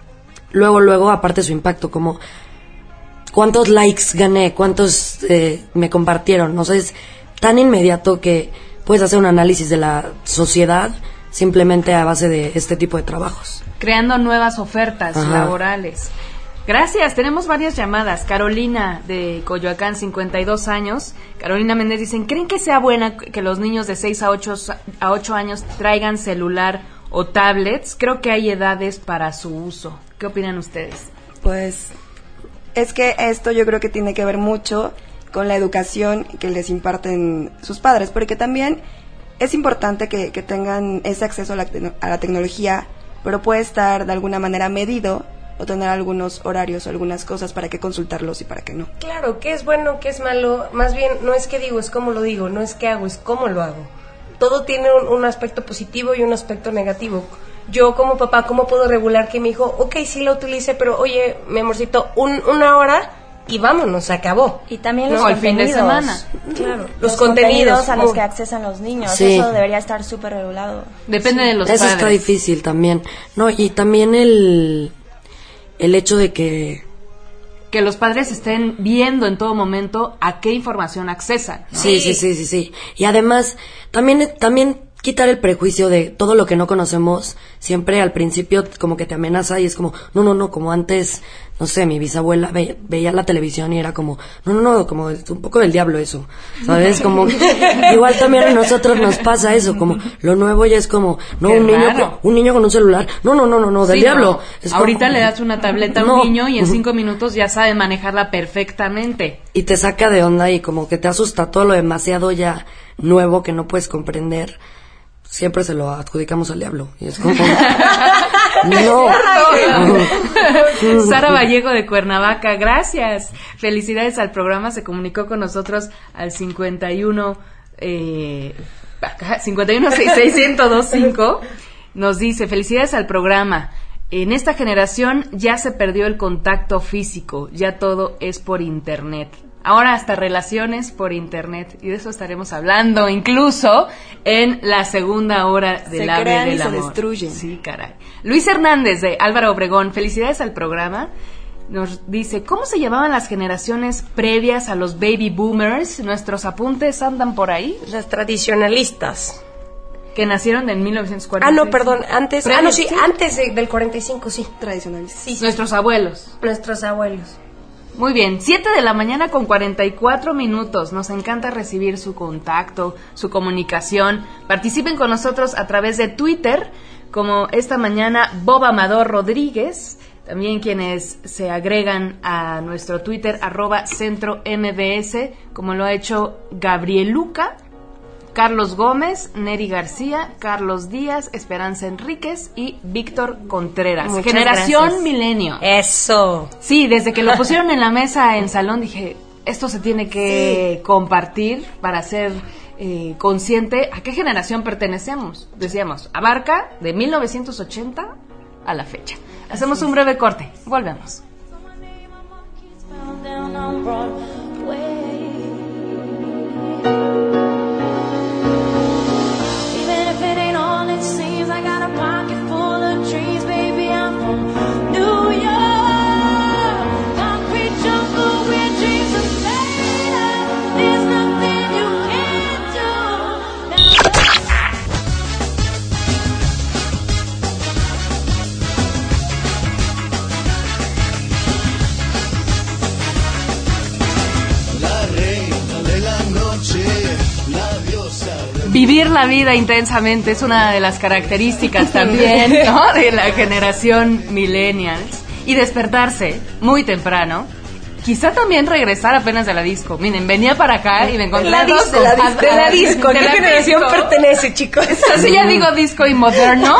luego, luego, aparte su impacto, como, cuántos likes gané, cuántos eh, me compartieron, o sea, es tan inmediato que puedes hacer un análisis de la sociedad simplemente a base de este tipo de trabajos. Creando nuevas ofertas Ajá. laborales. Gracias, tenemos varias llamadas. Carolina de Coyoacán, cincuenta y dos años. Carolina Méndez dicen, ¿creen que sea buena que los niños de seis a ocho, a ocho años traigan celular o tablets? Creo que hay edades para su uso. ¿Qué opinan ustedes? Pues es que esto yo creo que tiene que ver mucho con la educación que les imparten sus padres, porque también es importante que, que tengan ese acceso a la, tecno- a la tecnología, pero puede estar de alguna manera medido o tener algunos horarios o algunas cosas para qué consultarlos y para qué no. Claro, qué es bueno, qué es malo. Más bien, no es qué digo, es cómo lo digo. No es qué hago, es cómo lo hago. Todo tiene un, un aspecto positivo y un aspecto negativo. Yo como papá, ¿cómo puedo regular que mi hijo, ok, sí lo utilice, pero oye, mi amorcito, un, una hora y vámonos, se acabó? Y también los No, el fin de contenidos. semana. Claro, Los, los, contenidos, a los muy- que accesan los niños. Sí. Eso debería estar súper regulado. Depende de los Eso padres. está difícil también. No, y también el, el hecho de que... Que los padres estén viendo en todo momento a qué información accesan. Sí, sí, sí, sí, sí. Y además, también, también quitar el prejuicio de todo lo que no conocemos. Siempre al principio como que te amenaza y es como, no, no, no, como antes, no sé, mi bisabuela ve- veía la televisión y era como, no, no, no, como es un poco del diablo eso, ¿sabes? Como, igual también a nosotros nos pasa eso, como, lo nuevo ya es como, no, Qué un niño, raro. con, un niño con un celular, no, no, no, no, no, del Sí, diablo. no. Es como- Ahorita le das una tableta a un No. niño y en cinco minutos ya sabe manejarla perfectamente. Y te saca de onda y como que te asusta todo lo demasiado ya nuevo que no puedes comprender. Siempre se lo adjudicamos al diablo. Y es como... no. Sara Vallejo de Cuernavaca, gracias. Felicidades al programa. Se comunicó con nosotros al cincuenta y uno, eh, cincuenta y uno, seis seis cero dos cinco. Nos dice, felicidades al programa. En esta generación ya se perdió el contacto físico, ya todo es por internet. Ahora hasta relaciones por internet, y de eso estaremos hablando incluso en la segunda hora del Se Ave crean del y se Amor. destruyen. Sí, caray. Luis Hernández de Álvaro Obregón, felicidades al programa. Nos dice, ¿cómo se llamaban las generaciones previas a los baby boomers? Nuestros apuntes andan por ahí. Las tradicionalistas. Que nacieron en mil novecientos cuarenta. Ah, no, perdón, antes, ah, no, sí, ¿Sí? antes de- del cuarenta y cinco, sí. Tradicionales. Sí, sí. Nuestros abuelos. Nuestros abuelos. Muy bien, siete de la mañana con cuarenta y cuatro minutos. Nos encanta recibir su contacto, su comunicación. Participen con nosotros a través de Twitter, como esta mañana Bob Amador Rodríguez. También quienes se agregan a nuestro Twitter, arroba Centro M B S, como lo ha hecho Gabrieluca, Carlos Gómez, Neri García, Carlos Díaz, Esperanza Enríquez y Víctor Contreras. Muchas Generación gracias. Milenio. Eso. Sí, desde que lo pusieron en la mesa en salón dije, esto se tiene que compartir para ser eh, consciente a qué generación pertenecemos. Decíamos, abarca de mil novecientos ochenta a la fecha. Hacemos un breve corte, volvemos. Vivir la vida intensamente es una de las características también, ¿no?, de la generación millennials. Y despertarse muy temprano. Quizá también regresar apenas de la disco. Miren, venía para acá y me encontré La a dos disco, de la compas- disco, de la disco. ¿A de qué la generación disco. pertenece, chicos? Así ya digo disco y moderno.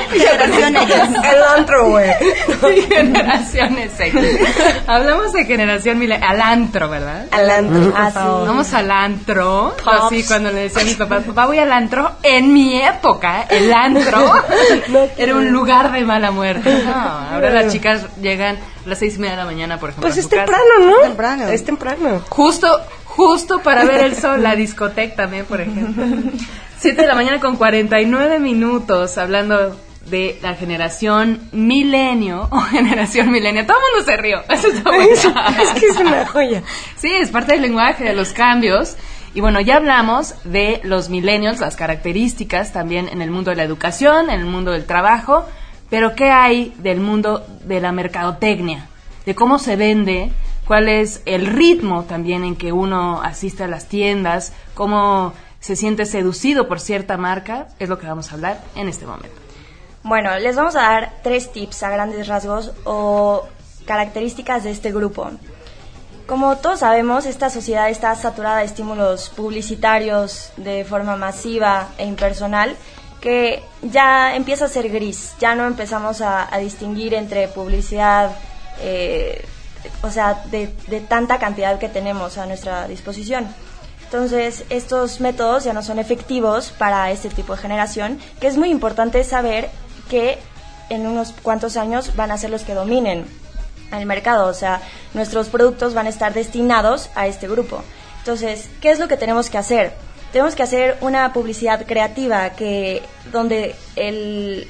El antro, güey. Y generaciones X. Hablamos de generación millennial. Al antro, ¿verdad? Al antro, por Ah, sí. favor. Vamos al antro. Pops. Así cuando le decía a mis papás, papá, voy al antro. En mi época, el antro era un lugar de mala muerte. No, ahora las chicas llegan a las seis y media de la mañana, por ejemplo. Pues a es su casa. temprano, ¿no? Temprano. Es temprano. Justo, justo para ver el sol, la discoteca también, por ejemplo. Siete de la mañana con cuarenta y nueve minutos, hablando de la generación milenio, o generación milenia. Todo el mundo se rió. Eso está bueno. Es que es una joya. Sí, es parte del lenguaje, de los cambios. Y bueno, ya hablamos de los millennials, las características también en el mundo de la educación, en el mundo del trabajo. Pero ¿qué hay del mundo de la mercadotecnia? De cómo se vende, cuál es el ritmo también en que uno asiste a las tiendas, cómo se siente seducido por cierta marca, es lo que vamos a hablar en este momento. Bueno, les vamos a dar tres tips a grandes rasgos o características de este grupo. Como todos sabemos, esta sociedad está saturada de estímulos publicitarios de forma masiva e impersonal, que ya empieza a ser gris, ya no empezamos a, a distinguir entre publicidad, eh, o sea, de, de tanta cantidad que tenemos a nuestra disposición. Entonces, estos métodos ya no son efectivos para este tipo de generación, que es muy importante saber que en unos cuantos años van a ser los que dominen el mercado, o sea, nuestros productos van a estar destinados a este grupo. Entonces, ¿qué es lo que tenemos que hacer? Tenemos que hacer una publicidad creativa que donde el,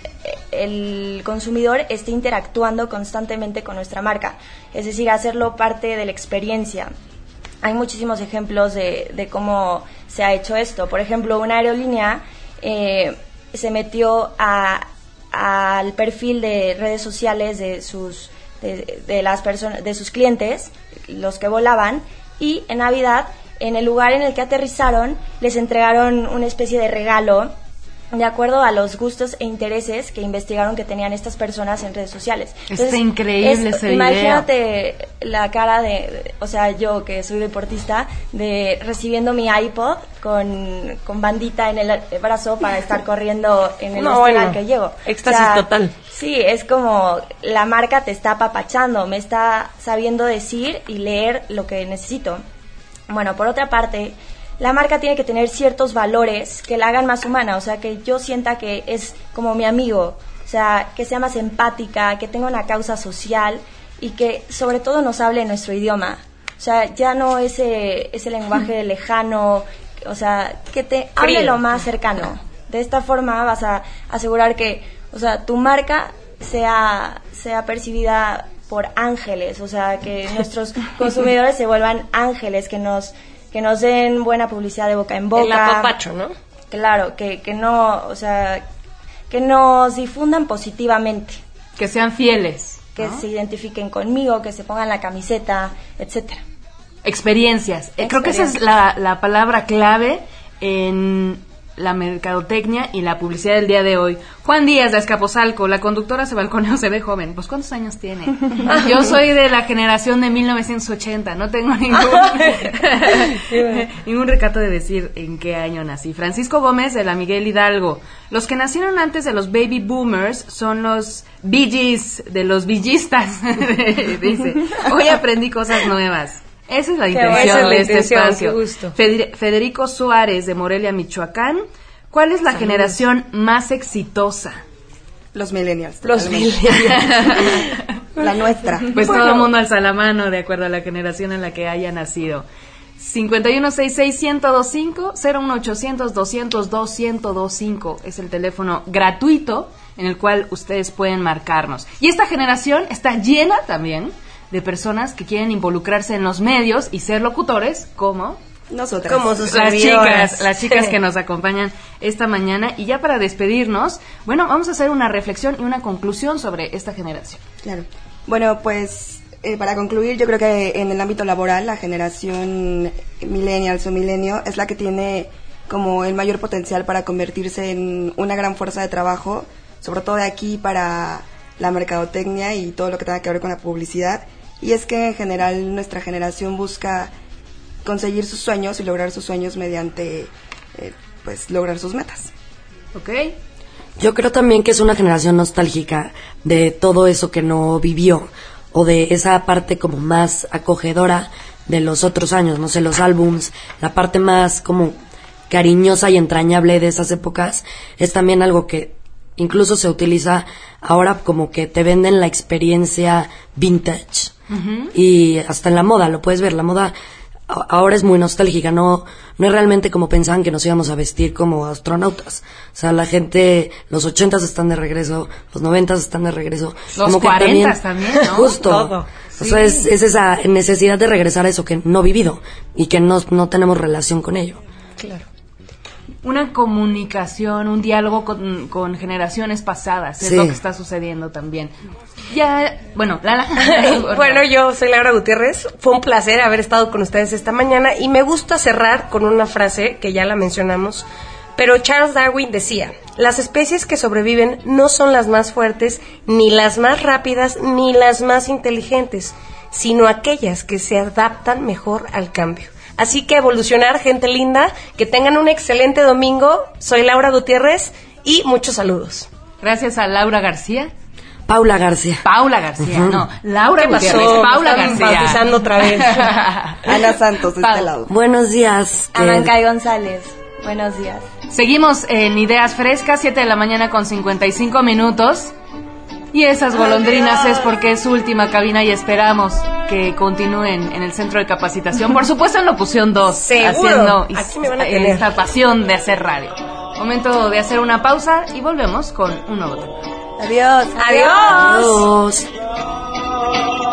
el consumidor esté interactuando constantemente con nuestra marca, es decir, hacerlo parte de la experiencia. Hay muchísimos ejemplos de, de cómo se ha hecho esto. Por ejemplo, una aerolínea eh, se metió a, al perfil de redes sociales de sus de, de las personas, de sus clientes, los que volaban, y en Navidad, en el lugar en el que aterrizaron, les entregaron una especie de regalo de acuerdo a los gustos e intereses que investigaron que tenían estas personas en redes sociales. Está increíble ese video. Imagínate la cara de, o sea, yo que soy deportista, de recibiendo mi iPod con, con bandita en el brazo para estar corriendo en el No, destino bueno, al que llego. éxtasis O sea, total. Sí, es como la marca te está apapachando, me está sabiendo decir y leer lo que necesito. Bueno, por otra parte, la marca tiene que tener ciertos valores que la hagan más humana, o sea, que yo sienta que es como mi amigo. O sea, que sea más empática, que tenga una causa social y que sobre todo nos hable nuestro idioma. O sea, ya no ese, ese lenguaje lejano, o sea, que te hable lo más cercano. De esta forma vas a asegurar que, o sea, tu marca sea, sea percibida por ángeles, o sea, que nuestros consumidores se vuelvan ángeles, que nos que nos den buena publicidad de boca en boca. El apapacho, ¿no? Claro, que, que no, o sea, que nos difundan positivamente. Que sean fieles. Que ¿no? se identifiquen conmigo, que se pongan la camiseta, etcétera. Experiencias. Eh, Creo que esa es la, la palabra clave en la mercadotecnia y la publicidad del día de hoy. Juan Díaz de Azcapotzalco, la conductora se balconeo, se ve joven. Pues ¿cuántos años tiene? Yo soy de la generación de mil novecientos ochenta, no tengo ningún ningún recato de decir en qué año nací. Francisco Gómez de la Miguel Hidalgo, los que nacieron antes de los baby boomers son los Bee Gees, de los villistas. Dice, hoy aprendí cosas nuevas. Esa es la intención de este espacio. Federico Suárez de Morelia, Michoacán. ¿Cuál es la Saludos. generación más exitosa? Los millennials. Los millennials. La nuestra. Pues bueno. todo el mundo alza la mano de acuerdo a la generación en la que haya nacido. cincuenta y uno sesenta y seis, ciento veinticinco, cero uno ochocientos, doscientos dos, ciento veinticinco es el teléfono gratuito en el cual ustedes pueden marcarnos. Y esta generación está llena también de personas que quieren involucrarse en los medios y ser locutores, como nosotras, como sus las servidoras. chicas, las chicas que nos acompañan esta mañana. Y ya para despedirnos, bueno, vamos a hacer una reflexión y una conclusión sobre esta generación. Claro. Bueno, pues eh, para concluir, yo creo que en el ámbito laboral la generación millennials o milenio es la que tiene como el mayor potencial para convertirse en una gran fuerza de trabajo, sobre todo de aquí para la mercadotecnia y todo lo que tenga que ver con la publicidad. Y es que en general nuestra generación busca conseguir sus sueños y lograr sus sueños mediante, eh, pues, lograr sus metas. ¿Ok? Yo creo también que es una generación nostálgica de todo eso que no vivió, o de esa parte como más acogedora de los otros años, no sé, los álbums, la parte más como cariñosa y entrañable de esas épocas, es también algo que incluso se utiliza ahora, como que te venden la experiencia vintage. Uh-huh. Y hasta en la moda, lo puedes ver, la moda a- ahora es muy nostálgica, no no es realmente como pensaban que nos íbamos a vestir como astronautas. O sea, la gente, los ochentas están de regreso, los noventas están de regreso. Los como que cuarentas también, también, ¿no? Justo. Todo. O sea, es, es esa necesidad de regresar a eso que no vivido y que no, no tenemos relación con ello. Claro. Una comunicación, un diálogo con, con generaciones pasadas, es Sí. lo que está sucediendo también. Ya, bueno, Lala. Bueno, yo soy Laura Gutiérrez. Fue un placer haber estado con ustedes esta mañana y me gusta cerrar con una frase que ya la mencionamos, pero Charles Darwin decía: las especies que sobreviven no son las más fuertes, ni las más rápidas, ni las más inteligentes, sino aquellas que se adaptan mejor al cambio. Así que evolucionar, gente linda, que tengan un excelente domingo. Soy Laura Gutiérrez y muchos saludos. Gracias a Laura García. Paula García. Paula García, Uh-huh. no, Laura ¿Qué pasó? Gutiérrez, Paula Me están García. bautizando otra vez. Ana Santos, de este lado. Buenos días. que- Amancay González, buenos días. Seguimos en Ideas Frescas, siete de la mañana con cincuenta y cinco minutos. Y esas golondrinas es porque es su última cabina y esperamos que continúen en el centro de capacitación. Por supuesto en la Opción dos, Seguro. haciendo is- Aquí me van a tener. esta pasión de hacer radio. Momento de hacer una pausa y volvemos con un nuevo tema. Adiós. Adiós. Adiós.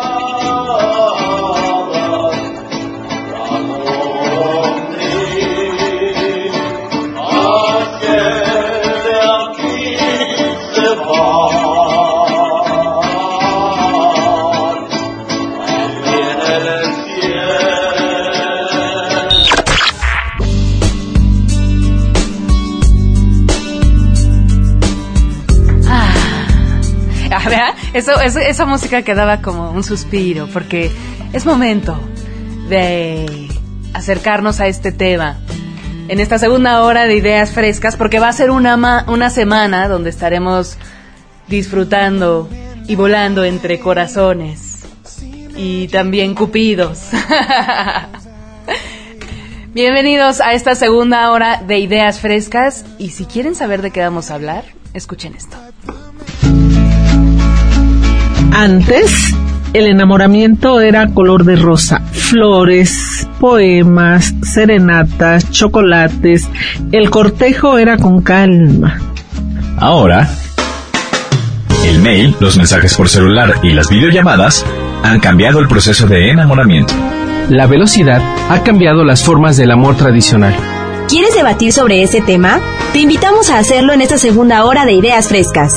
Ah, ¿verdad? Eso, eso, esa música quedaba como un suspiro, porque es momento de acercarnos a este tema en esta segunda hora de Ideas Frescas, porque va a ser una, ma- una semana donde estaremos disfrutando y volando entre corazones y también cupidos. Bienvenidos a esta segunda hora de Ideas Frescas, y si quieren saber de qué vamos a hablar, escuchen esto. Antes, el enamoramiento era color de rosa, flores, poemas, serenatas, chocolates. El cortejo era con calma. Ahora, el mail, los mensajes por celular y las videollamadas han cambiado el proceso de enamoramiento. La velocidad ha cambiado las formas del amor tradicional. ¿Quieres debatir sobre ese tema? Te invitamos a hacerlo en esta segunda hora de Ideas Frescas.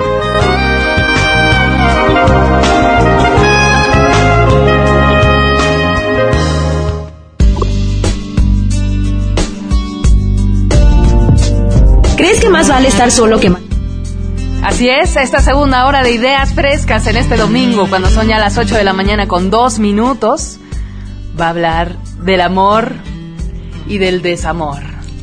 ¿Crees que más vale estar solo que mal? Así es, esta segunda hora de Ideas Frescas en este domingo, cuando son ya las ocho de la mañana con dos minutos, va a hablar del amor y del desamor.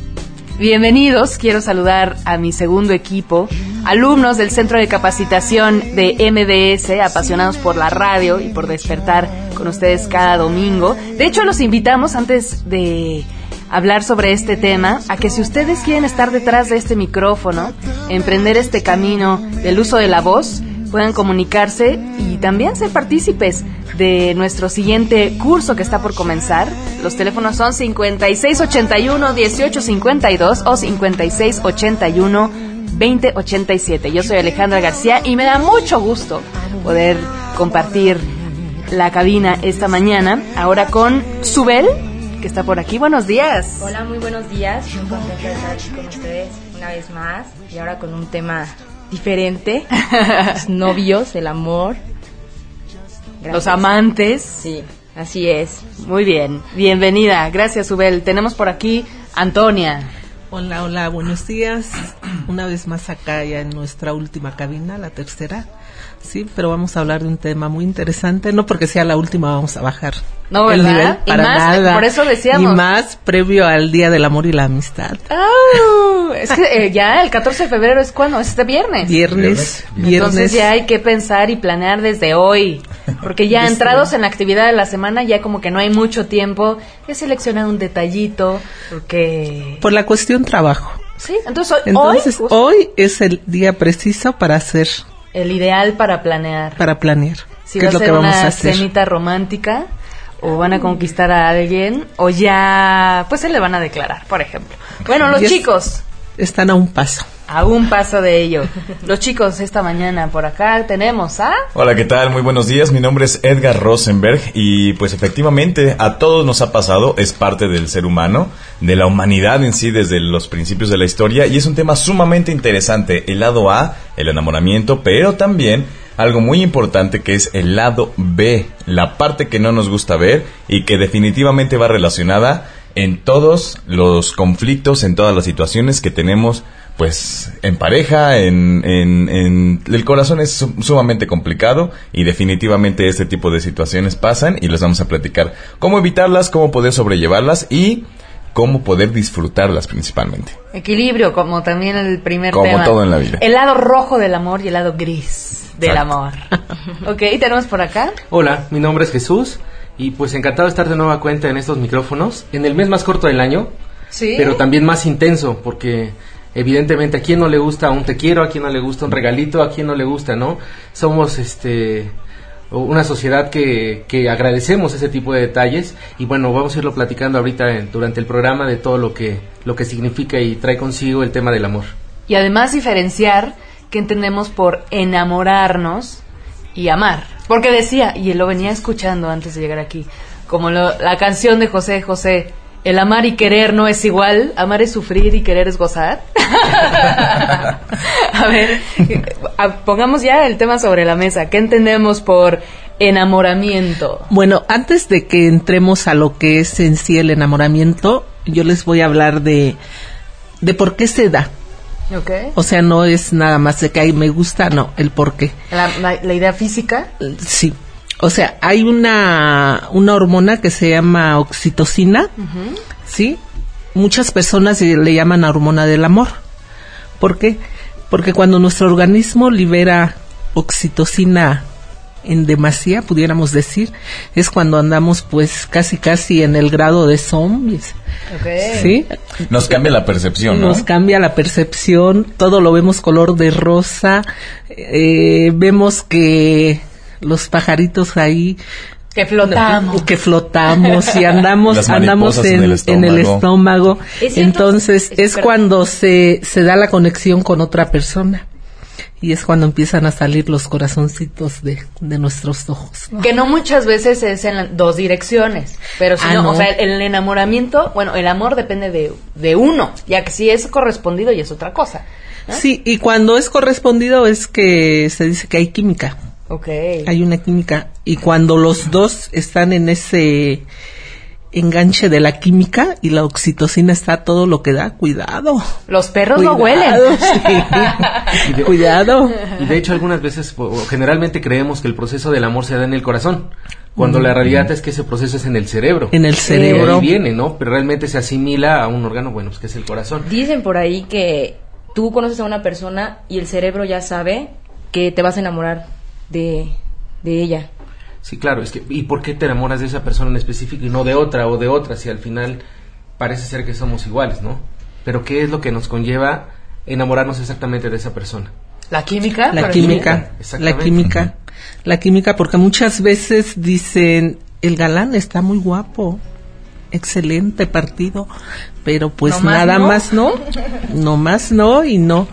Bienvenidos, quiero saludar a mi segundo equipo, alumnos del Centro de Capacitación de M B S, apasionados por la radio y por despertar con ustedes cada domingo. De hecho, los invitamos antes de hablar sobre este tema, a que si ustedes quieren estar detrás de este micrófono, emprender este camino del uso de la voz, puedan comunicarse y también ser partícipes de nuestro siguiente curso que está por comenzar. Los teléfonos son cincuenta y seis ochenta y uno, dieciocho cincuenta y dos o cincuenta y seis ochenta y uno, veinte ochenta y siete. Yo soy Alejandra García y me da mucho gusto poder compartir la cabina esta mañana, ahora con Zubel, que está por aquí. Buenos días. Hola, muy buenos días. Muy contenta de estar aquí con ustedes una vez más y ahora con un tema diferente. Los novios, el amor. Gracias. Los amantes. Sí, así es. Muy bien, bienvenida. Gracias, Ubel. Tenemos por aquí Antonia. Hola, hola, buenos días. Una vez más acá ya en nuestra última cabina, la tercera. Sí, pero vamos a hablar de un tema muy interesante. No porque sea la última vamos a bajar no, el ¿verdad? nivel para y más, nada. Por eso decíamos. Y más previo al Día del Amor y la Amistad. Oh, es que eh, ya el catorce de febrero es cuando, es este viernes. Viernes, viernes. Entonces ya hay que pensar y planear desde hoy. Porque ya entrados en la actividad de la semana, ya como que no hay mucho tiempo. He seleccionado un detallito, porque... Por la cuestión trabajo. Sí, entonces, entonces hoy... hoy es el día preciso para hacer... El ideal para planear. Para planear. Si ¿Qué va es lo a ser que vamos una a hacer? cenita romántica, o van a conquistar a alguien, o ya, pues se le van a declarar, por ejemplo. Bueno, los Yes. chicos. Están a un paso. A un paso de ello. Los chicos, esta mañana por acá tenemos a... Hola, ¿qué tal? Muy buenos días. Mi nombre es Edgar Rosenberg y pues efectivamente a todos nos ha pasado, es parte del ser humano, de la humanidad en sí desde los principios de la historia y es un tema sumamente interesante. El lado A, el enamoramiento, pero también algo muy importante que es el lado B, la parte que no nos gusta ver y que definitivamente va relacionada en todos los conflictos, en todas las situaciones que tenemos pues en pareja, en, en, en el corazón es su, sumamente complicado y definitivamente este tipo de situaciones pasan y les vamos a platicar cómo evitarlas, cómo poder sobrellevarlas y cómo poder disfrutarlas principalmente. Equilibrio, como también el primer como tema. Como todo en la vida. El lado rojo del amor y el lado gris del Exacto. amor. Ok, tenemos por acá. Hola, mi nombre es Jesús y pues encantado de estar de nueva cuenta en estos micrófonos, en el mes más corto del año, sí, pero también más intenso, porque evidentemente a quién no le gusta un te quiero, a quién no le gusta un regalito, a quién no le gusta, ¿no? Somos este una sociedad que, que agradecemos ese tipo de detalles y bueno, vamos a irlo platicando ahorita en, durante el programa de todo lo que lo que significa y trae consigo el tema del amor. Y además diferenciar qué entendemos por enamorarnos y amar. Porque decía, y lo venía escuchando antes de llegar aquí, como lo, la canción de José José, el amar y querer no es igual, amar es sufrir y querer es gozar. A ver, a, pongamos ya el tema sobre la mesa. ¿Qué entendemos por enamoramiento? Bueno, antes de que entremos a lo que es en sí el enamoramiento, yo les voy a hablar de, de por qué se da. Okay. O sea, no es nada más de que ay, me gusta, no, el por qué. ¿La, la, la idea física? Sí. O sea, hay una, una hormona que se llama oxitocina, uh-huh. ¿sí? Muchas personas le llaman hormona del amor. ¿Por qué? Porque cuando nuestro organismo libera oxitocina en demasía, pudiéramos decir, es cuando andamos pues casi casi en el grado de zombies. Okay. ¿Sí? Nos cambia la percepción, ¿no? Nos cambia la percepción, todo lo vemos color de rosa, eh, vemos que los pajaritos ahí. Que flotamos. Que flotamos y andamos, andamos en, en, el en el estómago. ¿Es Entonces es, es cuando se, se da la conexión con otra persona. Y es cuando empiezan a salir los corazoncitos de, de nuestros ojos, ¿no? Que no muchas veces es en la- dos direcciones, pero si Ah, no, no. o sea, el, el enamoramiento, bueno, el amor depende de, de uno, ya que si es correspondido y es otra cosa, ¿no? Sí, y cuando es correspondido es que se dice que hay química. Ok. Hay una química. Y cuando los dos están en ese enganche de la química y la oxitocina está a todo lo que da, cuidado. Los perros Cuidado, lo huelen. sí. Y de- Cuidado. Y de hecho algunas veces, o- o generalmente creemos que el proceso del amor se da en el corazón, cuando la realidad es que ese proceso es en el cerebro. En el Y cerebro. ahí viene, ¿no? Pero realmente se asimila a un órgano, bueno, pues que es el corazón. Dicen por ahí que tú conoces a una persona y el cerebro ya sabe que te vas a enamorar de, de ella. Sí, claro, es que, ¿y por qué te enamoras de esa persona en específico y no de otra o de otra si al final parece ser que somos iguales, ¿no? Pero ¿qué es lo que nos conlleva enamorarnos exactamente de esa persona? La química. La por química, ejemplo. la Exactamente. química, la química, porque muchas veces dicen, el galán está muy guapo, excelente partido, pero pues No más nada no. más no, no más no y no.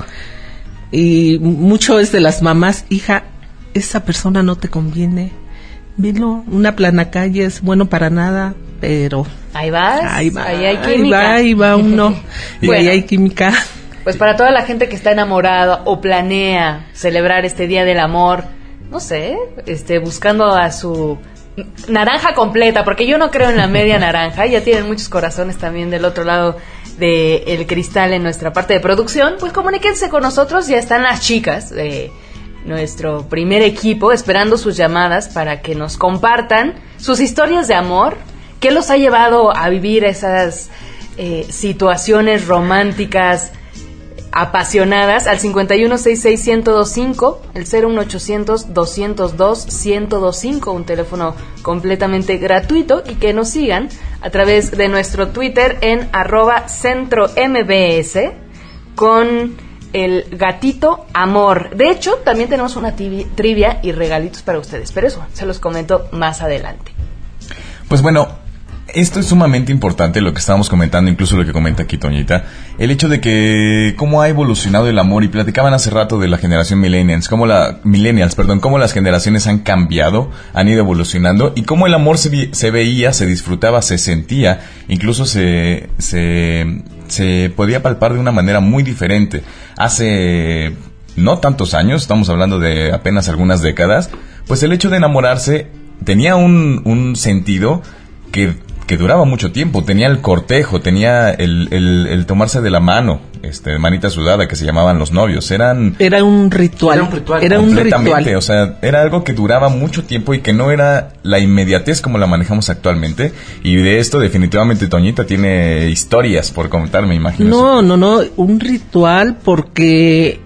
Y mucho es de las mamás, hija, esa persona no te conviene, velo, una planacalle es bueno para nada, pero Ahí vas. ahí va, Ahí hay ahí química. va, ahí va uno, y Bueno. ahí hay química. Pues para toda la gente que está enamorada o planea celebrar este Día del Amor, no sé, este, buscando a su naranja completa, porque yo no creo en la media naranja, ya tienen muchos corazones también del otro lado del cristal en nuestra parte de producción, pues comuníquense con nosotros, ya están las chicas de nuestro primer equipo esperando sus llamadas para que nos compartan sus historias de amor, qué los ha llevado a vivir esas eh, situaciones románticas apasionadas al cincuenta y uno sesenta y seis, ciento veinticinco, el cero uno ochocientos, doscientos dos, ciento veinticinco, un teléfono completamente gratuito, y que nos sigan a través de nuestro Twitter en arroba centro mbs con el gatito amor. De hecho, también tenemos una tibi- trivia y regalitos para ustedes, pero eso se los comento más adelante. Pues bueno, esto es sumamente importante, lo que estábamos comentando, incluso lo que comenta aquí Toñita, el hecho de que cómo ha evolucionado el amor, y platicaban hace rato de la generación millennials, cómo la millennials, perdón, cómo las generaciones han cambiado, han ido evolucionando, y cómo el amor se, vi- se veía, se disfrutaba, se sentía, incluso se, se, se podía palpar de una manera muy diferente. Hace no tantos años, estamos hablando de apenas algunas décadas, pues el hecho de enamorarse tenía un, un sentido que que duraba mucho tiempo, tenía el cortejo, tenía el, el, el tomarse de la mano, este, manita sudada, que se llamaban los novios, eran... Era un ritual, Era un ritual. era un completamente, ritual. o sea, era algo que duraba mucho tiempo y que no era la inmediatez como la manejamos actualmente, y de esto definitivamente Toñita tiene historias por contar, me imagino. No, no, no, un ritual porque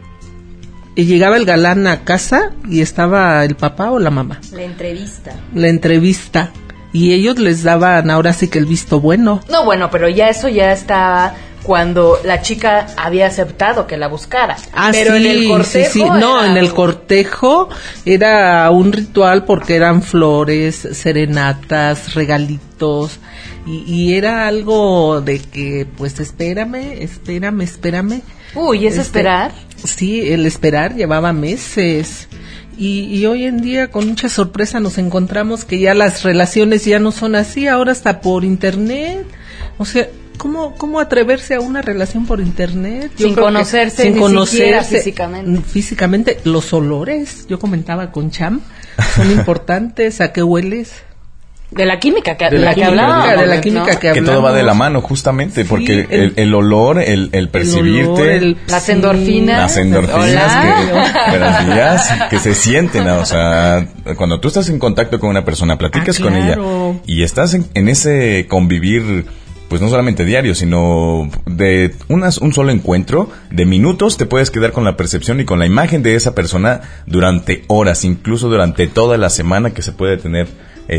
llegaba el galán a casa y estaba el papá o la mamá, La entrevista. la entrevista, y ellos les daban ahora sí que el visto bueno. No, bueno, pero ya eso ya está cuando la chica había aceptado que la buscara. Ah, pero sí, en el cortejo sí, sí. No, era en el algo- cortejo era un ritual porque eran flores, serenatas, regalitos, y, y era algo de que, pues, espérame, espérame, espérame. Uy, ¿es Este, esperar? Sí, el esperar llevaba meses. Y, y hoy en día con mucha sorpresa nos encontramos que ya las relaciones ya no son así, ahora hasta por internet. O sea, ¿cómo, cómo atreverse a una relación por internet? Sin creo que conocerse, sin ni conocerse siquiera físicamente. Físicamente, los olores, yo comentaba con Cham, son importantes. ¿A qué hueles? De la química que, De la la que química, hablábamos, de la química ¿no? que Que todo va hablamos. de la mano, justamente, porque el- el, el olor, el, el percibirte... olor, el- Las sí. endorfinas. Las endorfinas Hola. que, buenos días, que se sienten, o sea, cuando tú estás en contacto con una persona, platicas Ah, con ella claro. y estás en, en ese convivir, pues no solamente diario, sino de unas, un solo encuentro, de minutos, te puedes quedar con la percepción y con la imagen de esa persona durante horas, incluso durante toda la semana que se puede tener,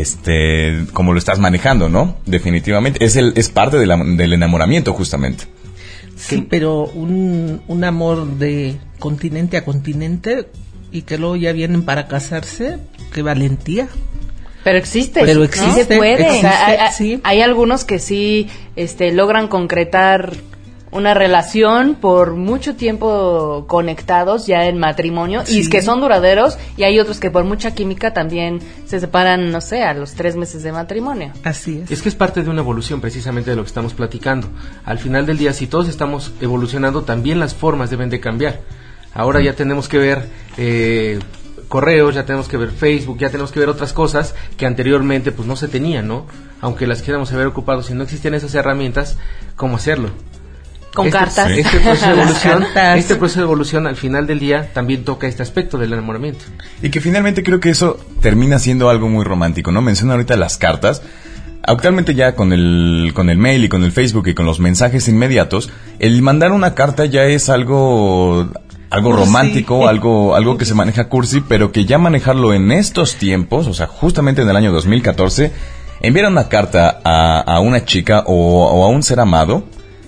este, como lo estás manejando, ¿no? Definitivamente, es el, es parte de la- del enamoramiento, justamente. Sí, pero un, un amor de continente a continente y que luego ya vienen para casarse, qué valentía. Pero existe, pero ¿no? existe, se puede. existe, O sea, hay, hay- sí. hay algunos que sí, este, logran concretar una relación por mucho tiempo conectados ya en matrimonio Sí. y que son duraderos, y hay otros que por mucha química también se separan, no sé, a los tres meses de matrimonio. Así es. Es que es parte de una evolución precisamente de lo que estamos platicando. Al final del día, si todos estamos evolucionando, también las formas deben de cambiar. Ahora ya tenemos que ver eh, correos, ya tenemos que ver Facebook, ya tenemos que ver otras cosas que anteriormente pues no se tenían, ¿no? Aunque las quisiéramos haber ocupado, si no existían esas herramientas, ¿cómo hacerlo? Con Este- cartas. Este proceso de evolución, Cartas. este proceso de evolución al final del día también toca este aspecto del enamoramiento. Y que finalmente creo que eso termina siendo algo muy romántico, ¿no? Menciona ahorita las cartas. Actualmente ya con el, con el mail y con el Facebook y con los mensajes inmediatos, el mandar una carta ya es algo, algo Cursi. romántico, algo, algo que se maneja cursi, pero que ya manejarlo en estos tiempos, o sea, justamente en el año dos mil catorce, enviar una carta a, a una chica o, o a un ser amado,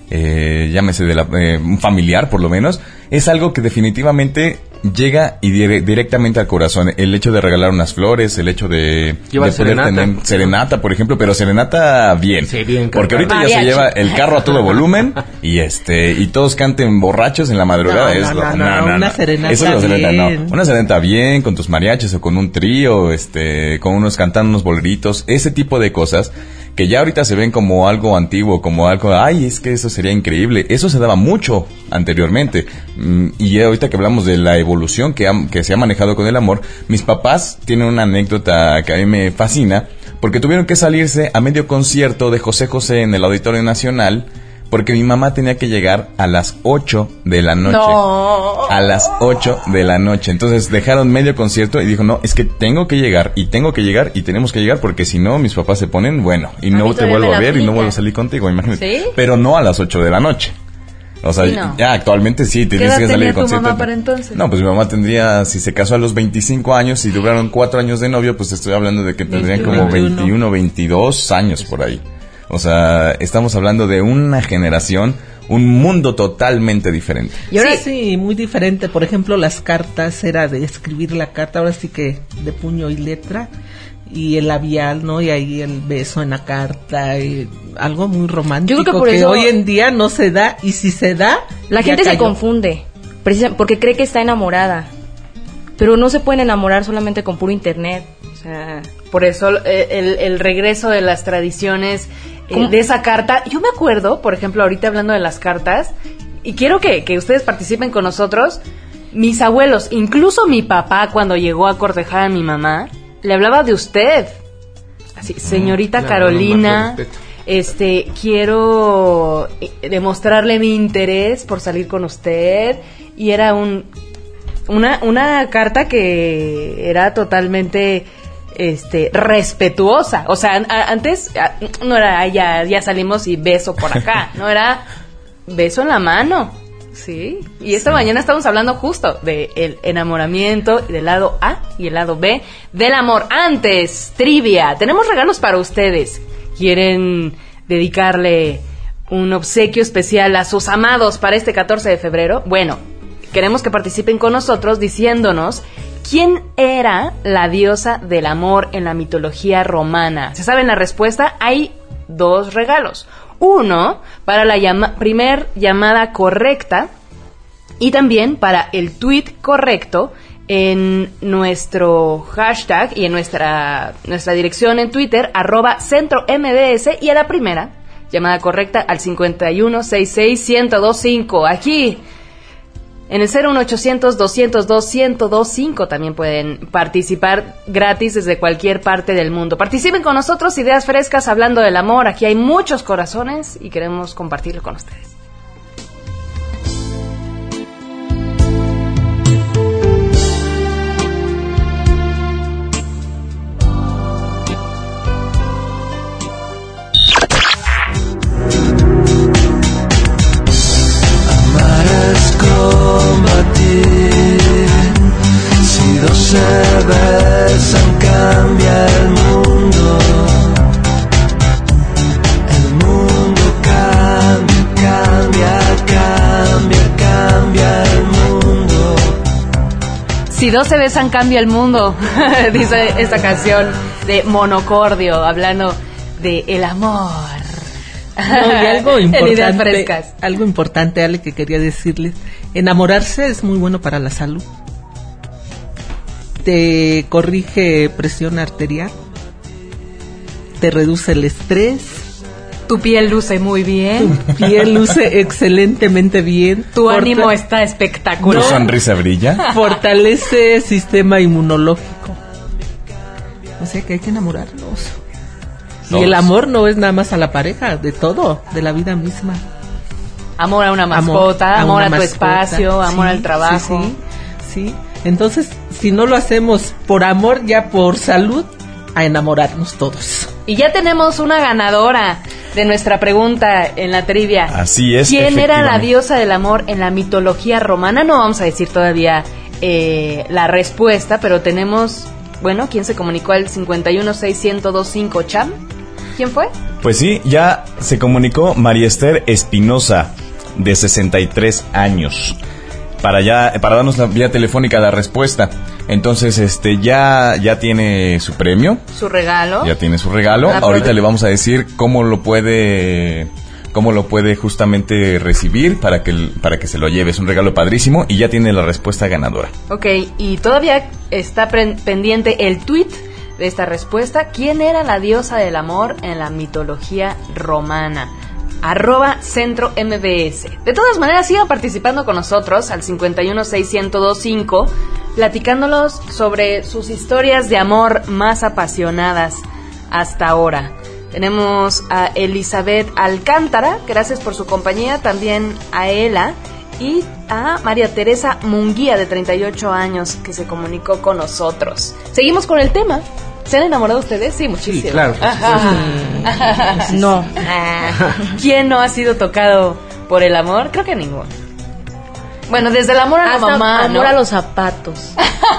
eh, llámese de la, eh, un familiar por lo menos, es algo que definitivamente llega y dire- directamente al corazón. El hecho de regalar unas flores, el hecho de, Llevar de poder serenata. tener serenata, por ejemplo, pero serenata bien, Sí, bien porque ahorita cantado. ya se Mariachi. lleva el carro a todo volumen y este y todos canten borrachos en la madrugada. No, es no, lo- no, no, una serenata Eso es la serenata, no. bien. Una serenata bien, con tus mariachis o con un trío, este, con unos cantando unos boleritos, ese tipo de cosas que ya ahorita se ven como algo antiguo, como algo, ay, es que eso sería increíble. Eso se daba mucho anteriormente. Mm, Y ya ahorita que hablamos de la evolución que, ha- que se ha manejado con el amor, mis papás tienen una anécdota que a mí me fascina, porque tuvieron que salirse a medio concierto de José José en el Auditorio Nacional, porque mi mamá tenía que llegar a las ocho de la noche. No. A las ocho de la noche. Entonces dejaron medio concierto y dijo, no, es que tengo que llegar y tengo que llegar y tenemos que llegar porque si no mis papás se ponen, bueno, y A no mí te todavía vuelvo me a la ver y no aplica. vuelvo a salir contigo, imagínate. ¿Sí? Pero no a las ocho de la noche. O sea, Sí, no. ya actualmente sí, ¿Qué tienes edad que salir tenía de tu concierto. mamá para entonces? No, pues mi mamá tendría, si se casó a los veinticinco años y duraron cuatro años de novio, pues estoy hablando de que tendrían como veintiuno. veintiuno, veintidós años por ahí. O sea, estamos hablando de una generación, un mundo totalmente diferente. Y ahora sí, sí, muy diferente. Por ejemplo, las cartas era de escribir la carta, ahora sí que de puño y letra, y el labial, ¿no? Y ahí el beso en la carta, y algo muy romántico. Yo creo que por que eso- hoy en día no se da, y si se da, La ya gente se cayó. confunde, precisa- porque cree que está enamorada. Pero no se pueden enamorar solamente con puro internet. O sea, Por eso eh, el, el regreso de las tradiciones eh, ¿Cómo? de esa carta. Yo me acuerdo, por ejemplo, ahorita hablando de las cartas, y quiero que, que ustedes participen con nosotros, mis abuelos, incluso mi papá cuando llegó a cortejar a mi mamá, le hablaba de usted. Así, señorita claro, Carolina, no, más respeto. este, quiero eh, demostrarle mi interés por salir con usted. Y era un una, una carta que era totalmente este respetuosa. O sea, a- antes a- no era "Ay, ya, ya salimos y beso por acá", no era beso en la mano. Sí, y esta mañana estamos hablando justo de el enamoramiento, del lado A y el lado B del amor. Antes, trivia, tenemos regalos para ustedes. ¿Quieren dedicarle un obsequio especial a sus amados para este catorce de febrero? Bueno, queremos que participen con nosotros diciéndonos quién era la diosa del amor en la mitología romana. ¿Se saben la respuesta? Hay dos regalos. Uno para la llama- primer llamada correcta y también para el tweet correcto en nuestro hashtag y en nuestra, nuestra dirección en Twitter, arroba centro M D S, y a la primera llamada correcta al cincuenta y uno sesenta y seis, ciento veinticinco. Aquí en el cero uno ochocientos, doscientos dos, ciento veinticinco también pueden participar gratis desde cualquier parte del mundo. Participen con nosotros, ideas frescas hablando del amor. Aquí hay muchos corazones y queremos compartirlo con ustedes. Amar es combatir. Si dos se besan, cambia el mundo. El mundo cambia, Si dos se besan cambia el mundo, dice esta canción de Monocordio, hablando de el amor. No, y algo En ideas importante, frescas. algo importante, Ale, que quería decirles, enamorarse es muy bueno para la salud. Te corrige presión arterial, te reduce el estrés, Tu piel luce muy bien. tu piel luce excelentemente bien, Tu forta- ánimo está espectacular. ¿Tu sonrisa brilla? fortalece el sistema inmunológico. O sea que hay que enamorarnos. Y Todos. el amor no es nada más a la pareja, de todo, de la vida misma. Amor a una Amor mascota, a amor una a tu mascota, espacio, amor sí, al trabajo. Sí, sí, sí. Entonces, si no lo hacemos por amor, ya por salud, a enamorarnos todos. Y ya tenemos una ganadora de nuestra pregunta en la trivia. Así es. ¿Quién era la efectivamente. diosa del amor en la mitología romana? No vamos a decir todavía eh, la respuesta, pero tenemos, bueno, ¿quién se comunicó al cincuenta y uno seis cero cero dos cinco, Cham? ¿Quién fue? Pues sí, ya se comunicó María Esther Espinosa, de sesenta y tres años, para ya para darnos la vía telefónica la respuesta. Entonces, este ya ya tiene su premio, Su regalo. ya tiene su regalo. La Ahorita prueba. le vamos a decir cómo lo puede cómo lo puede justamente recibir para que para que se lo lleve. Es un regalo padrísimo y ya tiene la respuesta ganadora. Ok, y todavía está pre- pendiente el tweet de esta respuesta. ¿Quién era la diosa del amor en la mitología romana? Arroba Centro M B S. De todas maneras, sigan participando con nosotros al cincuenta y uno seis cero cero dos cinco, platicándolos sobre sus historias de amor más apasionadas hasta ahora. Tenemos a Elizabeth Alcántara, gracias por su compañía, también a Ela y a María Teresa Munguía, de treinta y ocho años, que se comunicó con nosotros. Seguimos con el tema. ¿Se han enamorado ustedes? Sí, muchísimo. Sí, claro, por Ajá. No. Ah, ¿quién no ha sido tocado por el amor? Creo que ninguno. Bueno, desde el amor a la Hasta mamá, amor ¿no? a los zapatos.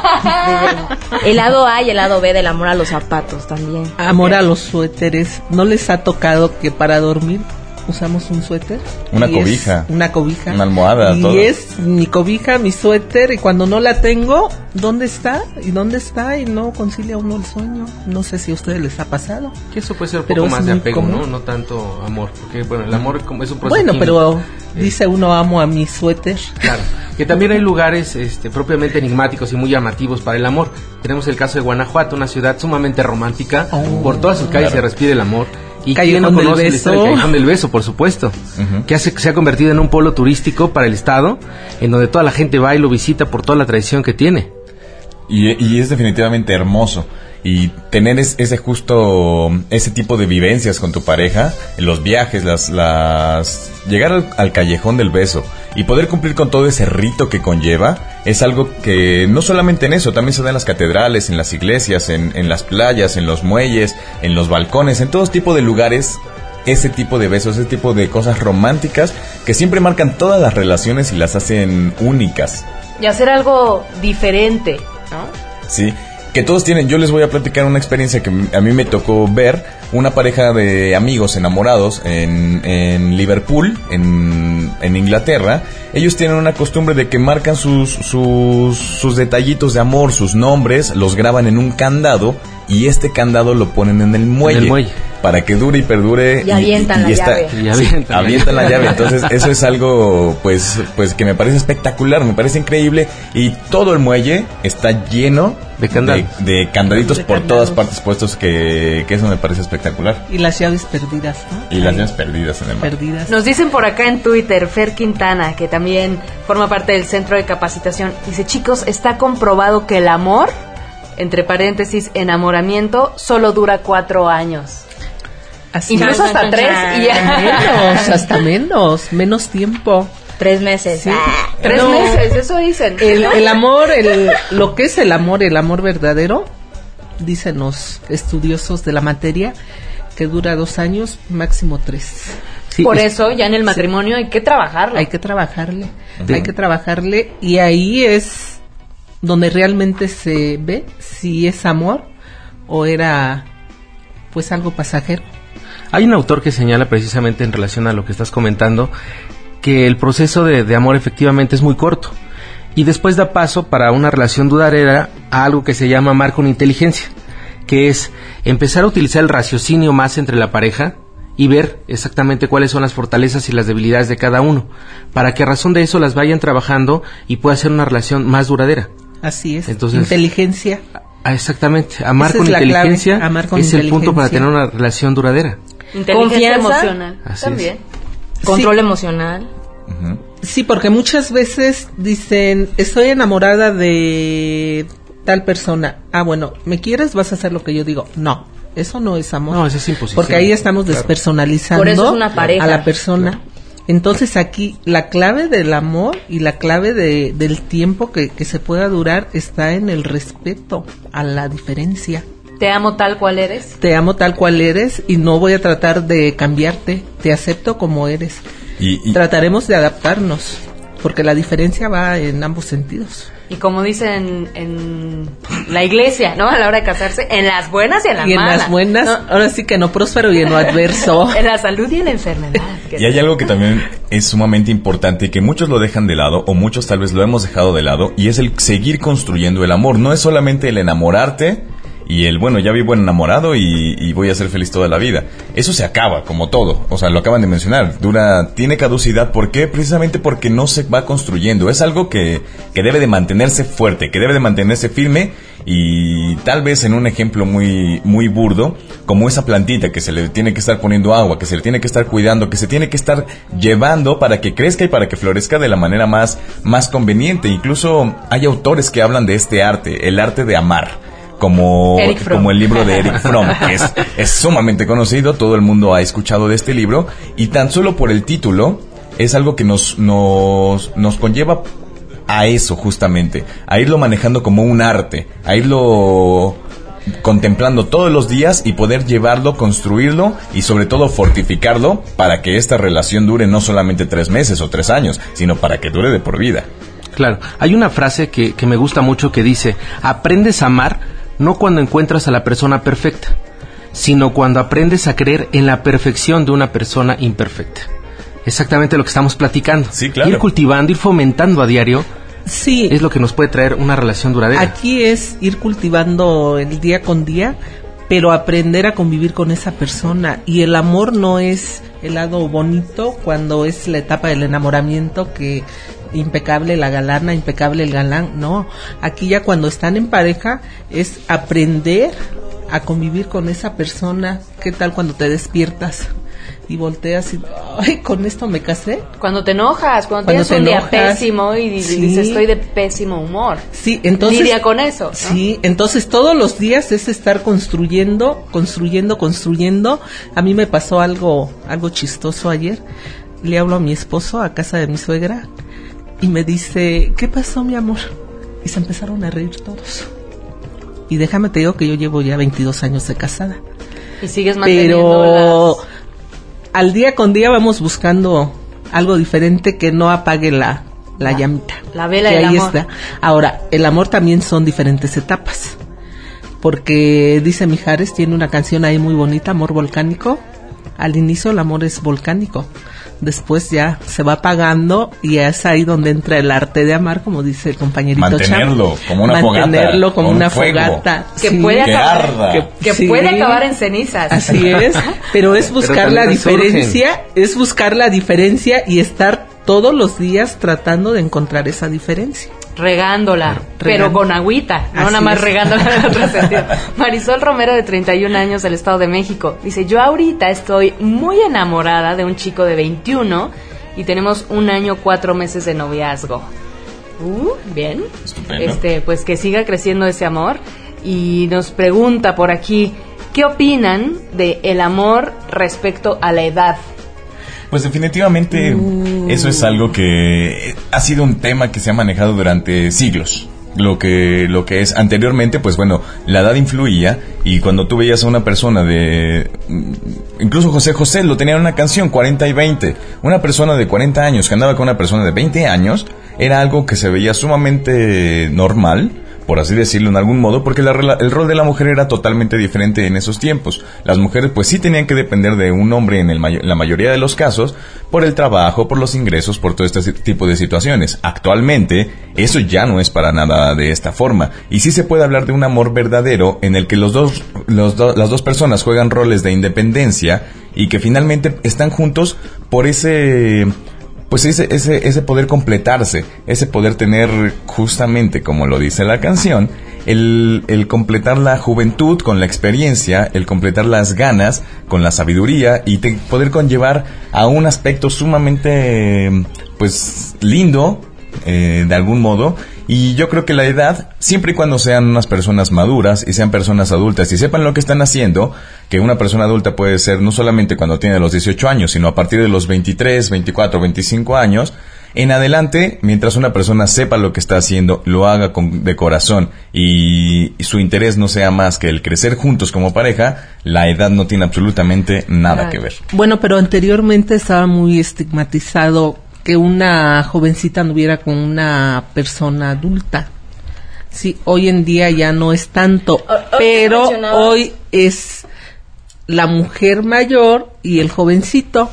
El lado A y el lado B del amor a los zapatos también. Amor a los suéteres. ¿No les ha tocado que para dormir usamos un suéter? Una Y es cobija. Una cobija. Una almohada, Y todo. es mi cobija, mi suéter, y cuando no la tengo, ¿dónde está? ¿Y dónde está? Y no concilia uno el sueño. No sé si a ustedes les ha pasado. Que eso puede ser un Pero poco es más de muy apego, común. ¿no? No tanto amor. Porque, bueno, el amor como es un proceso Bueno, químico. pero Eh, dice uno amo a mi suéter. Claro, que también hay lugares este, propiamente enigmáticos y muy llamativos para el amor. Tenemos el caso de Guanajuato, una ciudad sumamente romántica. Oh, por todas sus calles claro. se respira el amor. Y Callejón quién no del conoce la Beso. historia del Callejón del Beso, por supuesto. Ujú. Que hace, se ha convertido en un polo turístico para el estado, en donde toda la gente va y lo visita por toda la tradición que tiene. Y, y es definitivamente hermoso. Y tener es- ese justo, ese tipo de vivencias con tu pareja, los viajes, las, las, llegar al, al callejón del beso y poder cumplir con todo ese rito que conlleva, es algo que no solamente en eso, también se da en las catedrales, en las iglesias, en, en las playas, en los muelles, en los balcones, en todo tipo de lugares. Ese tipo de besos, ese tipo de cosas románticas que siempre marcan todas las relaciones y las hacen únicas. Y hacer algo diferente, ¿no? Sí, que todos tienen. Yo les voy a platicar una experiencia que a mí me tocó ver. Una pareja de amigos enamorados en, en Liverpool, en, en Inglaterra. Ellos tienen una costumbre de que marcan sus, sus, sus detallitos de amor, sus nombres, los graban en un candado y este candado lo ponen en el muelle. En el muelle. Para que dure y perdure. Y avientan la llave. Y avientan la avientan la llave. Entonces, eso es algo, pues, pues que me parece espectacular, me parece increíble. Y todo el muelle está lleno De candados. de, de candaditos De por candados. todas partes puestos, que, que eso me parece espectacular. Y las llaves perdidas, ¿no? Y las Ahí, llaves perdidas en el mar. perdidas. Nos dicen por acá en Twitter, Fer Quintana, que también forma parte del centro de capacitación, dice, chicos, está comprobado que el amor, entre paréntesis, enamoramiento, solo dura cuatro años. Así Incluso es. hasta tres y ya. Menos, hasta menos, menos tiempo. Tres meses. Sí. Ah. Tres No. meses, eso dicen. El, el amor, el, lo que es el amor, el amor verdadero, dicen los estudiosos de la materia, que dura dos años, máximo tres. Sí, Por es- eso ya en el matrimonio hay que trabajarlo. hay que trabajarle, Sí. hay que trabajarle, y ahí es donde realmente se ve si es amor o era pues algo pasajero. Hay un autor que señala precisamente en relación a lo que estás comentando que el proceso de, de amor efectivamente es muy corto y después da paso para una relación duradera a algo que se llama amar con inteligencia, que es empezar a utilizar el raciocinio más entre la pareja y ver exactamente cuáles son las fortalezas y las debilidades de cada uno, para que a razón de eso las vayan trabajando y pueda ser una relación más duradera. Así es. Entonces, inteligencia. Ah, exactamente, amar Esa con es la inteligencia clave, amar con es el punto para inteligencia. tener una relación duradera. Inteligencia Confianza. emocional. Así También. es. Control Sí. emocional. Ujú. Sí, porque muchas veces dicen, estoy enamorada de tal persona. Ah, bueno, ¿me quieres? Vas a hacer lo que yo digo. No, eso no es amor. No, eso es imposición. Porque ahí estamos Claro. despersonalizando Por eso es una pareja. a la persona. Entonces aquí la clave del amor y la clave de, del tiempo que, que se pueda durar está en el respeto a la diferencia. Te amo tal cual eres. Te amo tal cual eres y no voy a tratar de cambiarte. Te acepto como eres. Y, y- Trataremos de adaptarnos, porque la diferencia va en ambos sentidos. Y como dicen en la iglesia, ¿no? A la hora de casarse, en las buenas y en las Y en malas. las buenas, ¿no? ahora sí que no próspero y en lo adverso. En la salud y en la enfermedad. Y hay algo que también es sumamente importante y que muchos lo dejan de lado o muchos tal vez lo hemos dejado de lado y es el seguir construyendo el amor. No es solamente el enamorarte y el, bueno, ya vivo enamorado y, y voy a ser feliz toda la vida. Eso se acaba, como todo. O sea, lo acaban de mencionar. Dura, tiene caducidad. ¿Por qué? Precisamente porque no se va construyendo. Es algo que, que debe de mantenerse fuerte, que debe de mantenerse firme y tal vez en un ejemplo muy, muy burdo, como esa plantita que se le tiene que estar poniendo agua, que se le tiene que estar cuidando, que se tiene que estar llevando para que crezca y para que florezca de la manera más, más conveniente. Incluso hay autores que hablan de este arte, el arte de amar. Como, Eric Fromm. como el libro de Eric Fromm, que es, es sumamente conocido, todo el mundo ha escuchado de este libro, y tan solo por el título, es algo que nos, nos, nos conlleva a eso justamente, a irlo manejando como un arte, a irlo contemplando todos los días y poder llevarlo, construirlo y sobre todo fortificarlo para que esta relación dure no solamente tres meses o tres años, sino para que dure de por vida. Claro, hay una frase que, que me gusta mucho que dice, aprendes a amar no cuando encuentras a la persona perfecta, sino cuando aprendes a creer en la perfección de una persona imperfecta. Exactamente lo que estamos platicando. Sí, claro. Ir cultivando, ir fomentando a diario, Sí, es lo que nos puede traer una relación duradera. aquí es ir cultivando el día con día, pero aprender a convivir con esa persona. Y el amor no es el lado bonito cuando es la etapa del enamoramiento, que impecable la galana, impecable el galán. No, aquí ya cuando están en pareja es aprender a convivir con esa persona. ¿Qué tal cuando te despiertas y volteas y, ay, con esto me casé? Cuando te enojas, cuando, Cuando tienes te un día enojas, pésimo y di- sí. dices estoy de pésimo humor. Sí, entonces Lidia con eso, ¿no? Sí, entonces todos los días es estar construyendo, construyendo, construyendo. A mí me pasó algo, algo chistoso ayer. Le hablo a mi esposo a casa de mi suegra y me dice, ¿qué pasó, mi amor? Y se empezaron a reír todos. Y déjame te digo que yo llevo ya veintidós años de casada. Y sigues manteniendo Pero las... al día con día vamos buscando algo diferente que no apague la, la La- llamita. la vela que del ahí amor. está. Ahora, el amor también son diferentes etapas. Porque dice Mijares, tiene una canción ahí muy bonita, Amor Volcánico. Al inicio el amor es volcánico. Después ya se va apagando y es ahí donde entra el arte de amar, como dice el compañerito Cham. Mantenerlo como una fogata, Mantenerlo como un una fuego. fogata. Que sí. puede Que acabar, arda. que, que Sí. puede acabar en cenizas. Así es, pero es buscar Pero la también resurgen. diferencia, es buscar la diferencia y estar todos los días tratando de encontrar esa diferencia. Regándola, pero regando. con agüita, no Así nada más es. regándola en otro sentido. Marisol Romero, de treinta y un años, del Estado de México, dice, yo ahorita estoy muy enamorada de un chico de veintiuno y tenemos un año, cuatro meses de noviazgo. Uh, bien. Estupendo. Este, pues que siga creciendo ese amor. Y nos pregunta por aquí, ¿qué opinan de el amor respecto a la edad? Pues definitivamente eso es algo que ha sido un tema que se ha manejado durante siglos. Lo que, lo que es anteriormente, pues bueno, la edad influía y cuando tú veías a una persona de... Incluso José José lo tenía en una canción, cuarenta y veinte. Una persona de cuarenta años que andaba con una persona de veinte años era algo que se veía sumamente normal por así decirlo en algún modo, porque la, el rol de la mujer era totalmente diferente en esos tiempos. Las mujeres pues sí tenían que depender de un hombre en el mayo- la mayoría de los casos, por el trabajo, por los ingresos, por todo este tipo de situaciones. Actualmente, eso ya no es para nada de esta forma, y sí se puede hablar de un amor verdadero en el que los dos, los do, las dos personas juegan roles de independencia y que finalmente están juntos por ese... pues ese, ese, ese poder completarse, ese poder tener justamente, como lo dice la canción, el, el completar la juventud con la experiencia, el completar las ganas con la sabiduría y te, poder conllevar a un aspecto sumamente, pues, lindo, eh, de algún modo. Y yo creo que la edad, siempre y cuando sean unas personas maduras y sean personas adultas y sepan lo que están haciendo, que una persona adulta puede ser no solamente cuando tiene los dieciocho años, sino a partir de los veintitrés, veinticuatro, veinticinco años, en adelante, mientras una persona sepa lo que está haciendo, lo haga con, de corazón y, y su interés no sea más que el crecer juntos como pareja, la edad no tiene absolutamente nada que ver. Bueno, pero anteriormente estaba muy estigmatizado que una jovencita anduviera con una persona adulta. Sí, hoy en día ya no es tanto, Hoy pero mencionabas... hoy es la mujer mayor y el jovencito.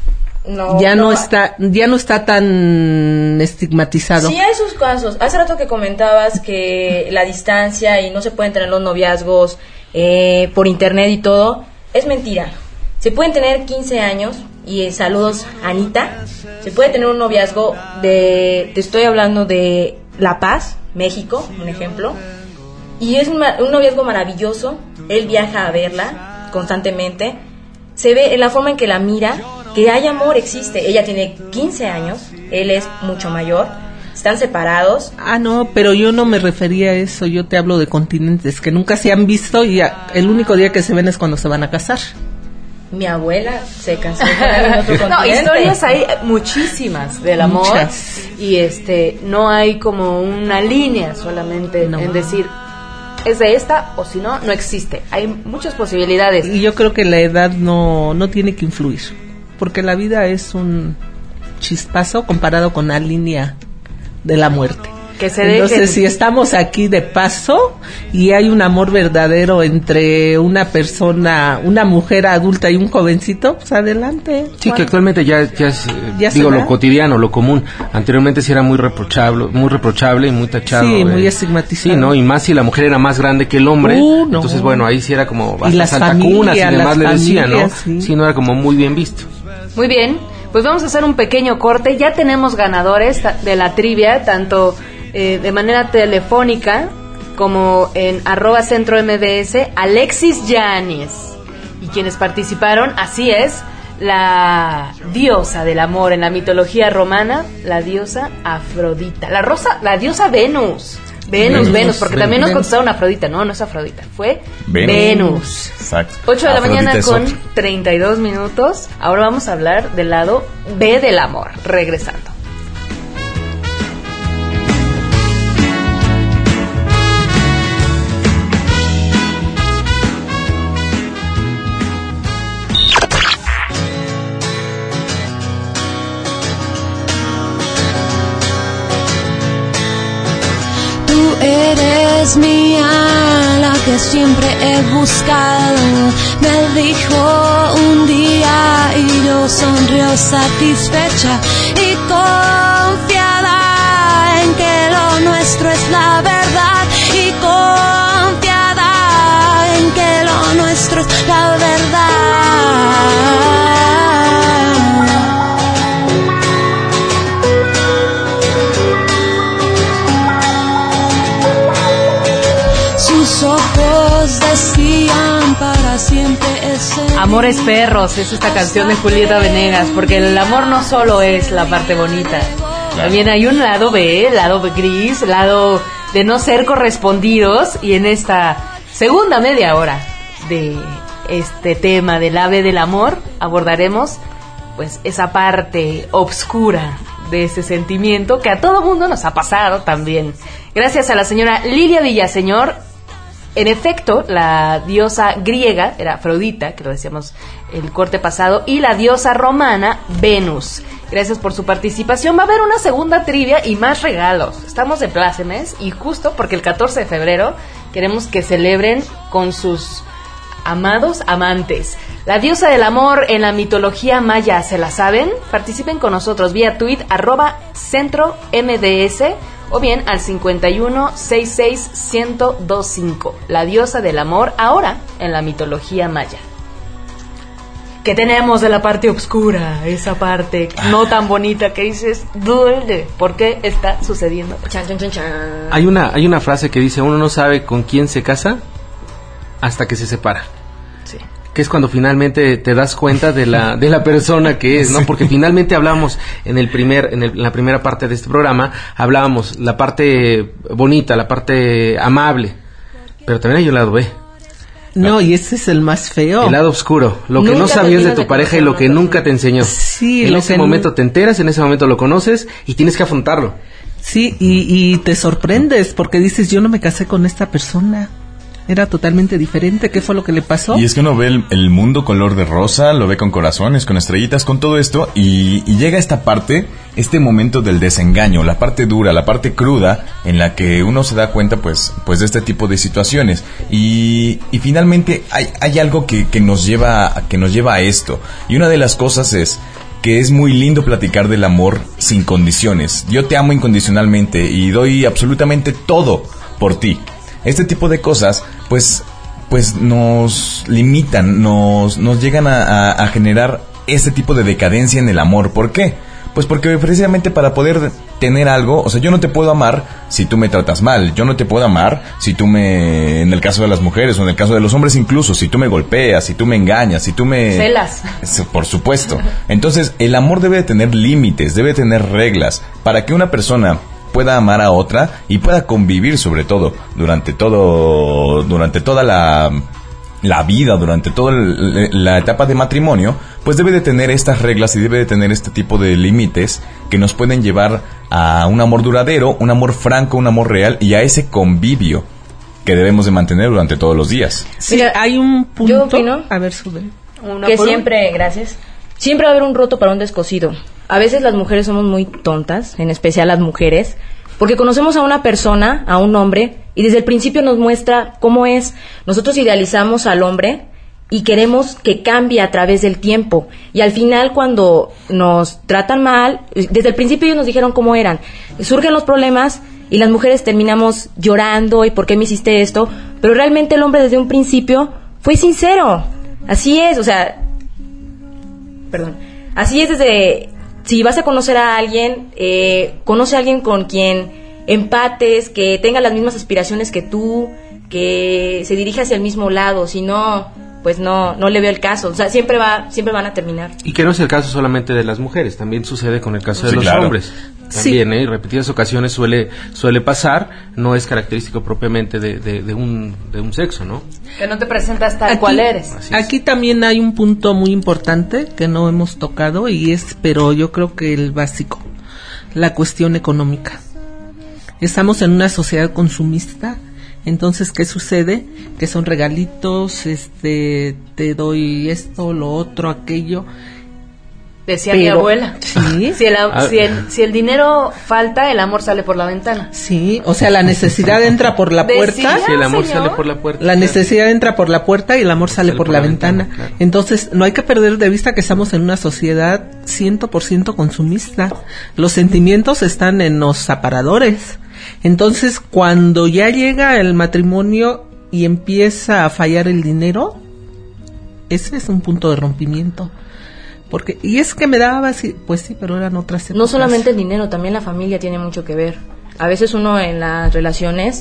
No, ya no, no está, ya no está tan estigmatizado. Sí hay sus casos. Hace rato que comentabas que la distancia y no se pueden tener los noviazgos eh, por internet y todo, es mentira. Se pueden tener quince años y eh, saludos Anita. Se puede tener un noviazgo de, te estoy hablando de La Paz, México, un ejemplo. Y es un, un noviazgo maravilloso. Él viaja a verla constantemente. Se ve en la forma en que la mira, que hay amor, existe. Ella tiene quince años, él es mucho mayor. Están separados. Ah, no, pero yo no me refería a eso. Yo te hablo de continentes que nunca se han visto y a, el único día que se ven es cuando se van a casar. Mi abuela se casó con alguien en otro No, continente. historias hay muchísimas del amor. Muchas. Y este, no hay como una línea solamente No. en decir es de esta o si no, no existe. Hay muchas posibilidades. Y yo creo que la edad no, no tiene que influir, porque la vida es un chispazo comparado con la línea de la muerte. Que se Entonces, dejen. si estamos aquí de paso y hay un amor verdadero entre una persona, una mujer adulta y un jovencito, pues adelante. Sí, Juan. que actualmente ya, ya es, eh, ¿Ya se digo, da? lo cotidiano, lo común. Anteriormente sí era muy reprochable, muy reprochable y muy tachado. Sí, eh, muy estigmatizado. Sí, ¿no? Y más si la mujer era más grande que el hombre. Uh, no. Entonces, bueno, ahí sí era como Y hasta las Santa Cunas y familias, demás las le decían, ¿no? familias, sí. Sí, no era como muy bien visto. Muy bien, pues vamos a hacer un pequeño corte. Ya tenemos ganadores ta- de la trivia, tanto eh, de manera telefónica como en arroba centro M B S, Alexis Yáñez. Y quienes participaron, así es, la diosa del amor en la mitología romana, la diosa Afrodita. La, rosa, la diosa Venus. Venus, Venus, Venus, porque Venus. también nos contestaron Afrodita. No, no es Afrodita, fue Venus. Venus. Exacto. ocho de la Afrodita mañana es con otro. treinta y dos minutos. Ahora vamos a hablar del lado B del amor. Regresando. Tú eres mía, la que siempre he buscado. Me dijo un día y yo sonrió satisfecha y confiada en que lo nuestro es la verdad y confiada en que lo nuestro es la verdad. Sus ojos decían para siempre ese. Amores perros, es esta canción de Julieta Venegas, porque el amor no solo es la parte bonita. También hay un lado B, lado gris, lado de no ser correspondidos, y en esta segunda media hora de este tema del ave del amor abordaremos pues esa parte obscura de ese sentimiento que a todo mundo nos ha pasado también. Gracias a la señora Lilia Villaseñor. En efecto, la diosa griega era Afrodita, que lo decíamos el corte pasado, y la diosa romana Venus. Gracias por su participación. Va a haber una segunda trivia y más regalos. Estamos de plácemes y justo porque el catorce de febrero queremos que celebren con sus amados amantes. La diosa del amor en la mitología maya, ¿se la saben? Participen con nosotros vía tweet arroba centro M D S o bien al cincuenta y uno sesenta y seis ciento veinticinco. La diosa del amor ahora en la mitología maya. ¿Qué tenemos de la parte oscura? Esa parte no tan bonita que dices, duele. ¿Por qué está sucediendo? Chan, chan, chan, chan. Hay una, hay una frase que dice, uno no sabe con quién se casa hasta que se separa. Sí. Que es cuando finalmente te das cuenta de la, de la persona que es, ¿no? Porque finalmente hablamos en el primer, en, el, en la primera parte de este programa, hablábamos la parte bonita, la parte amable, pero también hay un lado B. No, y ese es el más feo. El lado oscuro, lo que Nunca no sabías de tu de pareja y lo que nunca te enseñó. Sí, en lo ese que momento te enteras, en ese momento lo conoces y tienes que afrontarlo. Sí, y, y te sorprendes porque dices, yo no me casé con esta persona. Era totalmente diferente. ¿Qué fue lo que le pasó? Y es que uno ve el, el mundo color de rosa, lo ve con corazones, con estrellitas, con todo esto, y, y llega esta parte, este momento del desengaño, la parte dura, la parte cruda, en la que uno se da cuenta, pues, pues de este tipo de situaciones. Y, y finalmente hay, hay algo que, que nos lleva, que nos lleva a esto. Y una de las cosas es que es muy lindo platicar del amor sin condiciones. Yo te amo incondicionalmente y doy absolutamente todo por ti. Este tipo de cosas, pues, pues nos limitan, nos, nos llegan a, a, a generar este tipo de decadencia en el amor. ¿Por qué? Pues porque precisamente para poder tener algo, o sea, yo no te puedo amar si tú me tratas mal, yo no te puedo amar si tú me, en el caso de las mujeres o en el caso de los hombres incluso, si tú me golpeas, si tú me engañas, si tú me... Celas. Por supuesto. Entonces, el amor debe de tener límites, debe de tener reglas, para que una persona pueda amar a otra y pueda convivir, sobre todo durante todo durante toda la la vida, durante toda la etapa de matrimonio, pues debe de tener estas reglas y debe de tener este tipo de límites que nos pueden llevar a un amor duradero, un amor franco, un amor real y a ese convivio que debemos de mantener durante todos los días. Sí, mira, hay un punto. Yo opino a ver, sube. Que siempre, gracias, siempre va a haber un roto para un descosido. A veces las mujeres somos muy tontas, en especial las mujeres, porque conocemos a una persona, a un hombre, y desde el principio nos muestra cómo es. Nosotros idealizamos al hombre y queremos que cambie a través del tiempo. Y al final, cuando nos tratan mal, desde el principio ellos nos dijeron cómo eran. Surgen los problemas y las mujeres terminamos llorando, ¿y por qué me hiciste esto? Pero realmente el hombre desde un principio fue sincero. Así es, o sea... Perdón. Así es desde... Si vas a conocer a alguien, eh, conoce a alguien con quien empates, que tenga las mismas aspiraciones que tú, que se dirija hacia el mismo lado. Si no, pues no, no le veo el caso. O sea, siempre va, siempre van a terminar. Y que no es el caso solamente de las mujeres, también sucede con el caso de sí, los claro. hombres. También, sí. ¿eh? En repetidas ocasiones suele suele pasar, no es característico propiamente de, de, de, un, de un sexo, ¿no? Que no te presentas tal aquí, cual eres. Aquí también hay un punto muy importante que no hemos tocado y es, pero yo creo que el básico, la cuestión económica. Estamos en una sociedad consumista, entonces, ¿qué sucede? Que son regalitos, este, te doy esto, lo otro, aquello. Decía Pero, mi abuela. ¿sí? Si el, si, el, si el dinero falta, el amor sale por la ventana. Sí, o sea, la necesidad entra por la puerta. Decía, si el amor señor, sale por la puerta. La necesidad entra por la puerta y el amor sale, sale por, por la, la ventana. ventana claro. Entonces, no hay que perder de vista que estamos en una sociedad cien por ciento consumista. Los sentimientos están en los aparadores. Entonces, cuando ya llega el matrimonio y empieza a fallar el dinero, ese es un punto de rompimiento. Porque, y es que me daba así, pues sí, pero eran otras épocas. No solamente el dinero, también la familia tiene mucho que ver. A veces uno en las relaciones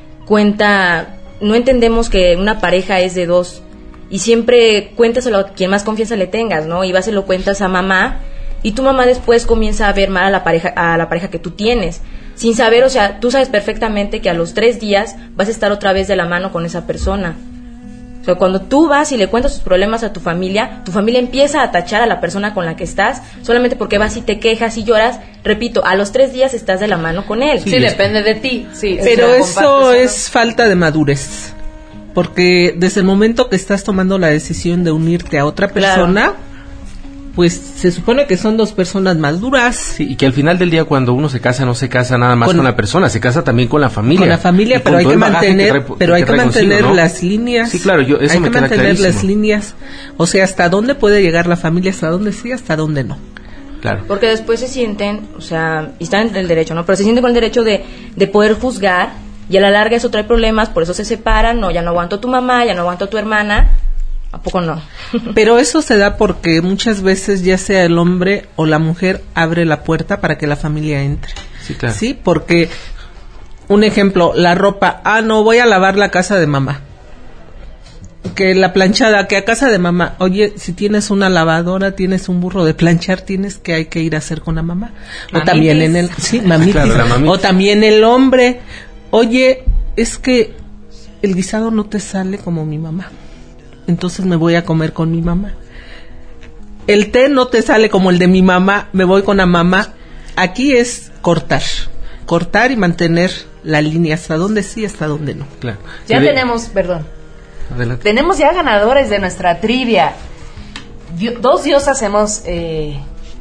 cuenta, no entendemos que una pareja es de dos y siempre cuéntaselo a quien más confianza le tengas, ¿no? Y vas y lo cuentas a mamá y tu mamá después comienza a ver mal a la pareja, a la pareja que tú tienes, sin saber, o sea, tú sabes perfectamente que a los tres días vas a estar otra vez de la mano con esa persona. O sea, cuando tú vas y le cuentas tus problemas a tu familia, tu familia empieza a tachar a la persona con la que estás, solamente porque vas y te quejas y lloras. Repito, a los tres días estás de la mano con él. Sí, sí depende de ti. Sí, pero eso es falta de madurez. Porque desde el momento que estás tomando la decisión de unirte a otra persona, claro. pues se supone que son dos personas maduras. Sí, y que al final del día cuando uno se casa no se casa nada más con, con la persona, se casa también con la familia. Con la familia, pero hay que mantener, que trae, pero hay que, que mantener consigo, ¿no? las líneas. Sí, claro, yo eso hay me que queda mantener clarísimo. las líneas, o sea, hasta dónde puede llegar la familia, hasta dónde sí, hasta dónde no. Claro. Porque después se sienten, o sea, y están en el derecho, ¿no? Pero se sienten con el derecho de, de poder juzgar, y a la larga eso trae problemas, por eso se separan, no, ya no aguanto a tu mamá, ya no aguanto a tu hermana, ¿a poco no? Pero eso se da porque muchas veces ya sea el hombre o la mujer abre la puerta para que la familia entre. Sí, claro. Sí, porque, un ejemplo, la ropa, ah, no, voy a lavar la casa de mamá. Que la planchada, que a casa de mamá, oye, si tienes una lavadora, tienes un burro de planchar, tienes que hay que ir a hacer con la mamá. Mamitis. O también en el, sí, mamitis. Claro, la mamitis. O también el hombre, oye, es que el guisado no te sale como mi mamá, entonces me voy a comer con mi mamá. El té no te sale como el de mi mamá, me voy con la mamá. Aquí es cortar, cortar y mantener la línea hasta donde sí, hasta donde no. Claro. Ya sí, tenemos, perdón. Adelante. Tenemos ya ganadores de nuestra trivia. Dio- dos diosas hemos eh,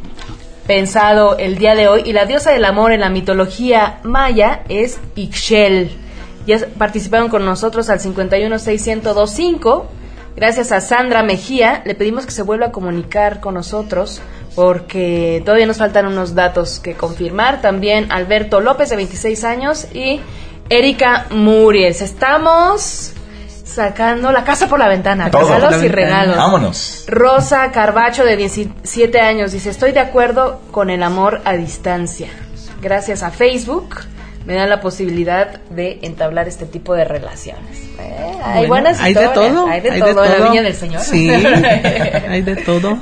pensado el día de hoy, y la diosa del amor en la mitología maya es Ixchel. Ya participaron con nosotros al cincuenta y uno seiscientos veinticinco. Gracias a Sandra Mejía, le pedimos que se vuelva a comunicar con nosotros porque todavía nos faltan unos datos que confirmar. También Alberto López, de veintiséis años, y Erika Muriel. Estamos sacando la casa por la ventana. Todo. Regalos y regalos. Vámonos. Rosa Carbacho, de diecisiete años, dice: estoy de acuerdo con el amor a distancia. Gracias a Facebook me dan la posibilidad de entablar este tipo de relaciones. Eh, hay Bueno, buenas hay de historias, todo, hay de hay todo de en la todo. viña del Señor. Sí, hay de todo.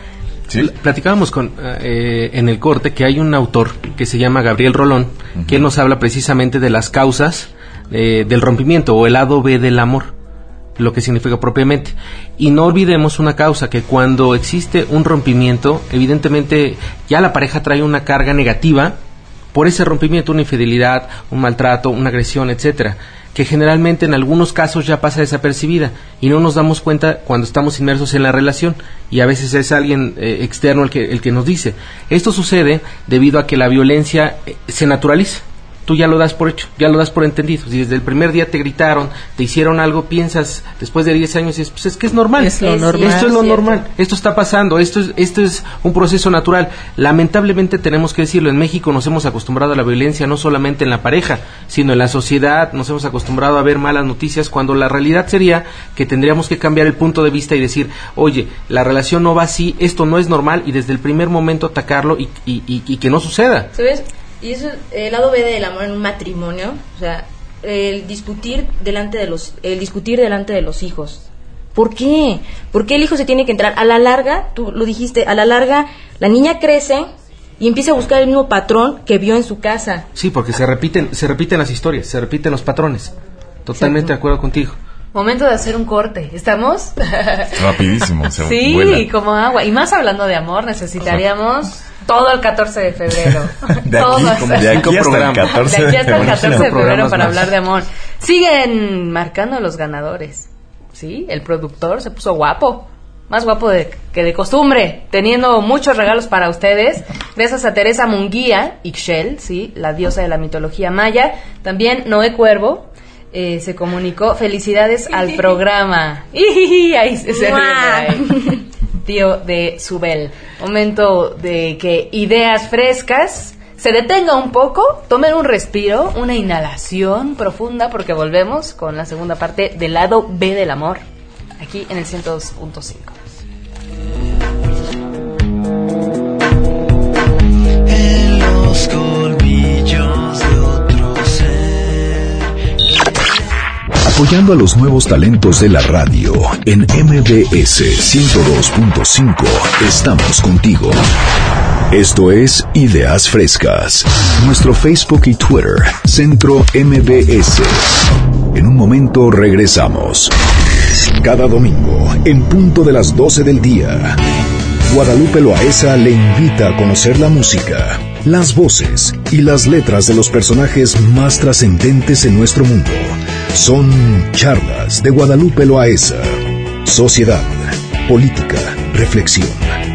Sí. Platicábamos con, eh, en el corte que hay un autor que se llama Gabriel Rolón, uh-huh. que él nos habla precisamente de las causas eh, del rompimiento, o el lado B del amor, lo que significa propiamente. Y no olvidemos una causa, que cuando existe un rompimiento, evidentemente ya la pareja trae una carga negativa por ese rompimiento, una infidelidad, un maltrato, una agresión, etcétera, que generalmente en algunos casos ya pasa desapercibida y no nos damos cuenta cuando estamos inmersos en la relación, y a veces es alguien eh, externo el que, el que nos dice. Esto sucede debido a que la violencia eh, se naturaliza. Tú ya lo das por hecho, ya lo das por entendido. Si desde el primer día te gritaron, te hicieron algo, piensas después de diez años, dices, pues es que es normal. Es lo es normal. Esto es lo Cierto. normal, esto está pasando, esto es, esto es un proceso natural. Lamentablemente tenemos que decirlo, en México nos hemos acostumbrado a la violencia, no solamente en la pareja, sino en la sociedad. Nos hemos acostumbrado a ver malas noticias, cuando la realidad sería que tendríamos que cambiar el punto de vista y decir, oye, la relación no va así, esto no es normal, y desde el primer momento atacarlo y, y, y, y que no suceda. ¿Sabes? Y eso, el lado B del amor en un matrimonio, o sea, el discutir delante de los, el discutir delante de los hijos. ¿Por qué? ¿Por qué el hijo se tiene que entrar? A la larga, tú lo dijiste, a la larga la niña crece y empieza a buscar el mismo patrón que vio en su casa. Sí, porque se repiten, se repiten las historias, se repiten los patrones. Totalmente de acuerdo contigo. Momento de hacer un corte. ¿Estamos? Rapidísimo. Se sí, vuela. como agua. Y más hablando de amor, necesitaríamos todo el catorce de febrero. De aquí, Todos. como de aquí hasta el catorce de aquí hasta el catorce de febrero para más. hablar de amor. Siguen marcando los ganadores. Sí, el productor se puso guapo. Más guapo de, que de costumbre, teniendo muchos regalos para ustedes. Gracias a Teresa Munguía, Ixchel, sí, la diosa de la mitología maya. También Noé Cuervo eh, se comunicó. Felicidades al programa. Ahí se, se ríe por ahí. Tío de Subel. Momento de que ideas frescas se detenga un poco, tomen un respiro, una inhalación profunda, porque volvemos con la segunda parte del lado B del amor, aquí en el ciento dos punto cinco. En los colmillos de otro ser. Apoyando a los nuevos talentos de la radio en M B S ciento dos punto cinco, estamos contigo. Esto es Ideas Frescas. Nuestro Facebook y Twitter, Centro M B S. En un momento regresamos. Cada domingo, en punto de las doce del día, Guadalupe Loaesa le invita a conocer la música, las voces y las letras de los personajes más trascendentes en nuestro mundo. Son charlas de Guadalupe Loaesa. Sociedad, política, reflexión.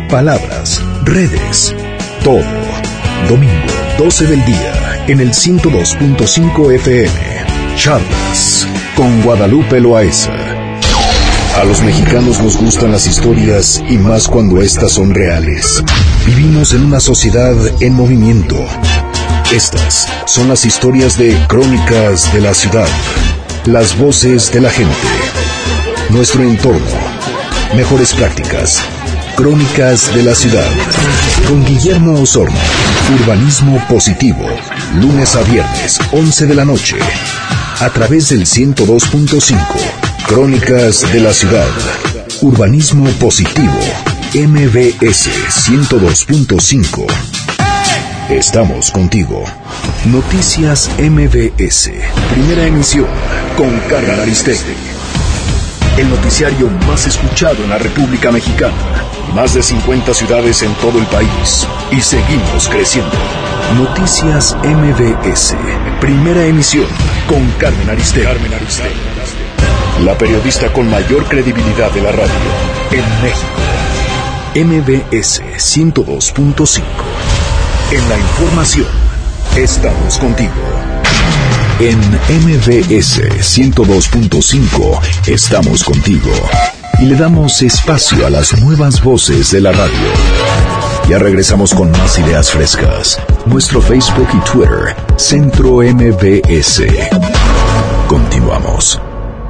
palabras, redes, todo. Domingo, doce del día, en el ciento dos punto cinco F M. Charlas con Guadalupe Loaesa. A los mexicanos nos gustan las historias y más cuando estas son reales. Vivimos en una sociedad en movimiento. Estas son las historias de Crónicas de la Ciudad. Las voces de la gente. Nuestro entorno. Mejores prácticas. Crónicas de la Ciudad. Con Guillermo Osorno. Urbanismo positivo. Lunes a viernes, once de la noche. A través del ciento dos punto cinco. Crónicas de la Ciudad. Urbanismo positivo. M B S ciento dos punto cinco. Estamos contigo. Noticias M B S. Primera emisión con Carmen Aristegui. El noticiario más escuchado en la República Mexicana. Más de cincuenta ciudades en todo el país. Y seguimos creciendo. Noticias M B S. Primera emisión con Carmen Aristegui. Carmen Aristegui. La periodista con mayor credibilidad de la radio en México. M B S ciento dos punto cinco. En la información, estamos contigo. En M B S ciento dos punto cinco, estamos contigo. Y le damos espacio a las nuevas voces de la radio. Ya regresamos con más ideas frescas. Nuestro Facebook y Twitter, Centro M B S. Continuamos.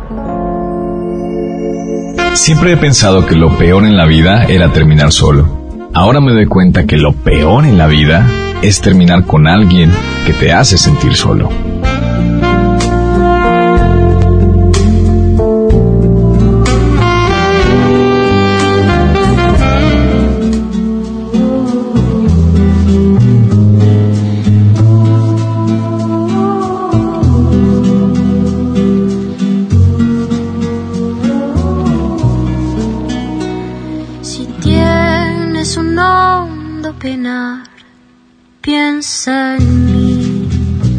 Siempre he pensado que lo peor en la vida era terminar solo. Ahora me doy cuenta que lo peor en la vida es terminar con alguien que te hace sentir solo. Piensa en mí.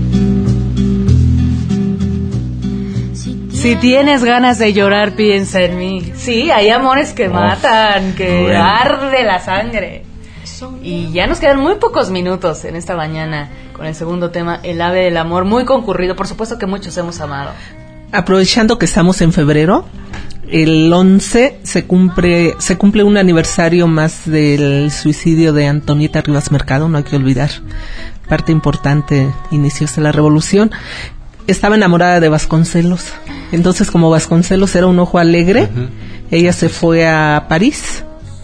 Si tienes ganas de llorar, piensa en mí. Sí, hay amores que matan, que bueno. Arde la sangre. Y ya nos quedan muy pocos minutos en esta mañana con el segundo tema, El ave del amor, muy concurrido. Por supuesto que muchos hemos amado. Aprovechando que estamos en febrero, el once se cumple se cumple un aniversario más del suicidio de Antonieta Rivas Mercado, no hay que olvidar, parte importante, inicios de la revolución. Estaba enamorada de Vasconcelos, entonces como Vasconcelos era un ojo alegre, uh-huh. Ella se fue a París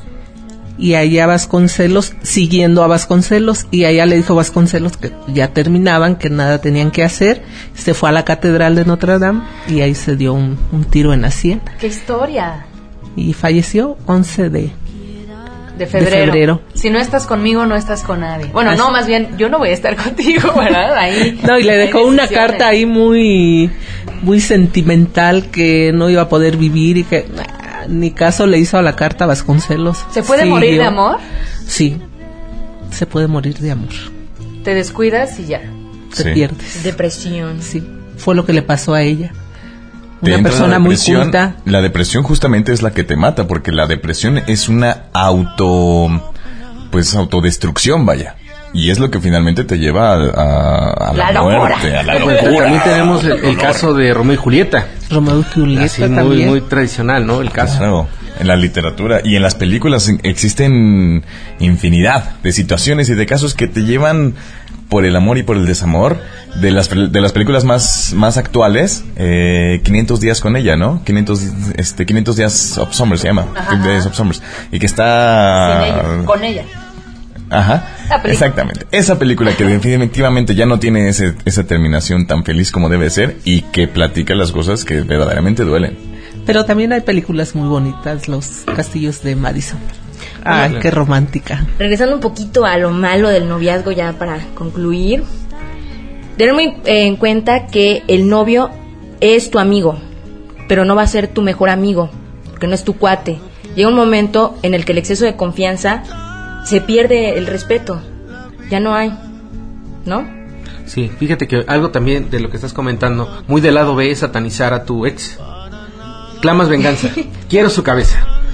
y allá Vasconcelos, siguiendo a Vasconcelos, y allá le dijo Vasconcelos que ya terminaban, que nada tenían que hacer. Se fue a la Catedral de Notre Dame y ahí se dio un, un tiro en la sien. ¡Qué historia! Y falleció once de, de, febrero. de febrero. Si no estás conmigo, no estás con nadie. Bueno, Así. no, más bien, yo no voy a estar contigo, ¿verdad? Ahí. No, y le dejó una carta ahí muy, muy sentimental, que no iba a poder vivir y que... Ni caso le hizo a la carta Vasconcelos. ¿Se puede Siguió. morir de amor? Sí, se puede morir de amor. Te descuidas y ya. Te sí. pierdes. Depresión. Sí, fue lo que le pasó a ella. Una persona muy culta. La depresión justamente es la que te mata, porque la depresión es una auto... pues autodestrucción, vaya. Y es lo que finalmente te lleva a, a, a la, la muerte, a la locura. También tenemos el, el caso de Romeo y Julieta. Romeo y Julieta Así, muy, también. muy tradicional, ¿no? El caso. Claro. En la literatura y en las películas existen infinidad de situaciones y de casos que te llevan por el amor y por el desamor. De las de las películas más más actuales, eh, quinientos días con ella, ¿no? quinientos este quinientos días of Summer se llama. Ajá. Days of Summers. Y que está Sin ella, con ella. Ajá, exactamente. Esa película que definitivamente ya no tiene ese, esa terminación tan feliz como debe ser y que platica las cosas que verdaderamente duelen. Pero también hay películas muy bonitas, Los Castillos de Madison. Ay, claro. Qué romántica. Regresando un poquito a lo malo del noviazgo ya para concluir. Tener muy eh, en cuenta que el novio es tu amigo, pero no va a ser tu mejor amigo, porque no es tu cuate. Llega un momento en el que el exceso de confianza se pierde el respeto, ya no hay, ¿no? Sí, fíjate que algo también de lo que estás comentando, muy del lado B, es satanizar a tu ex. Clamas venganza, quiero su cabeza.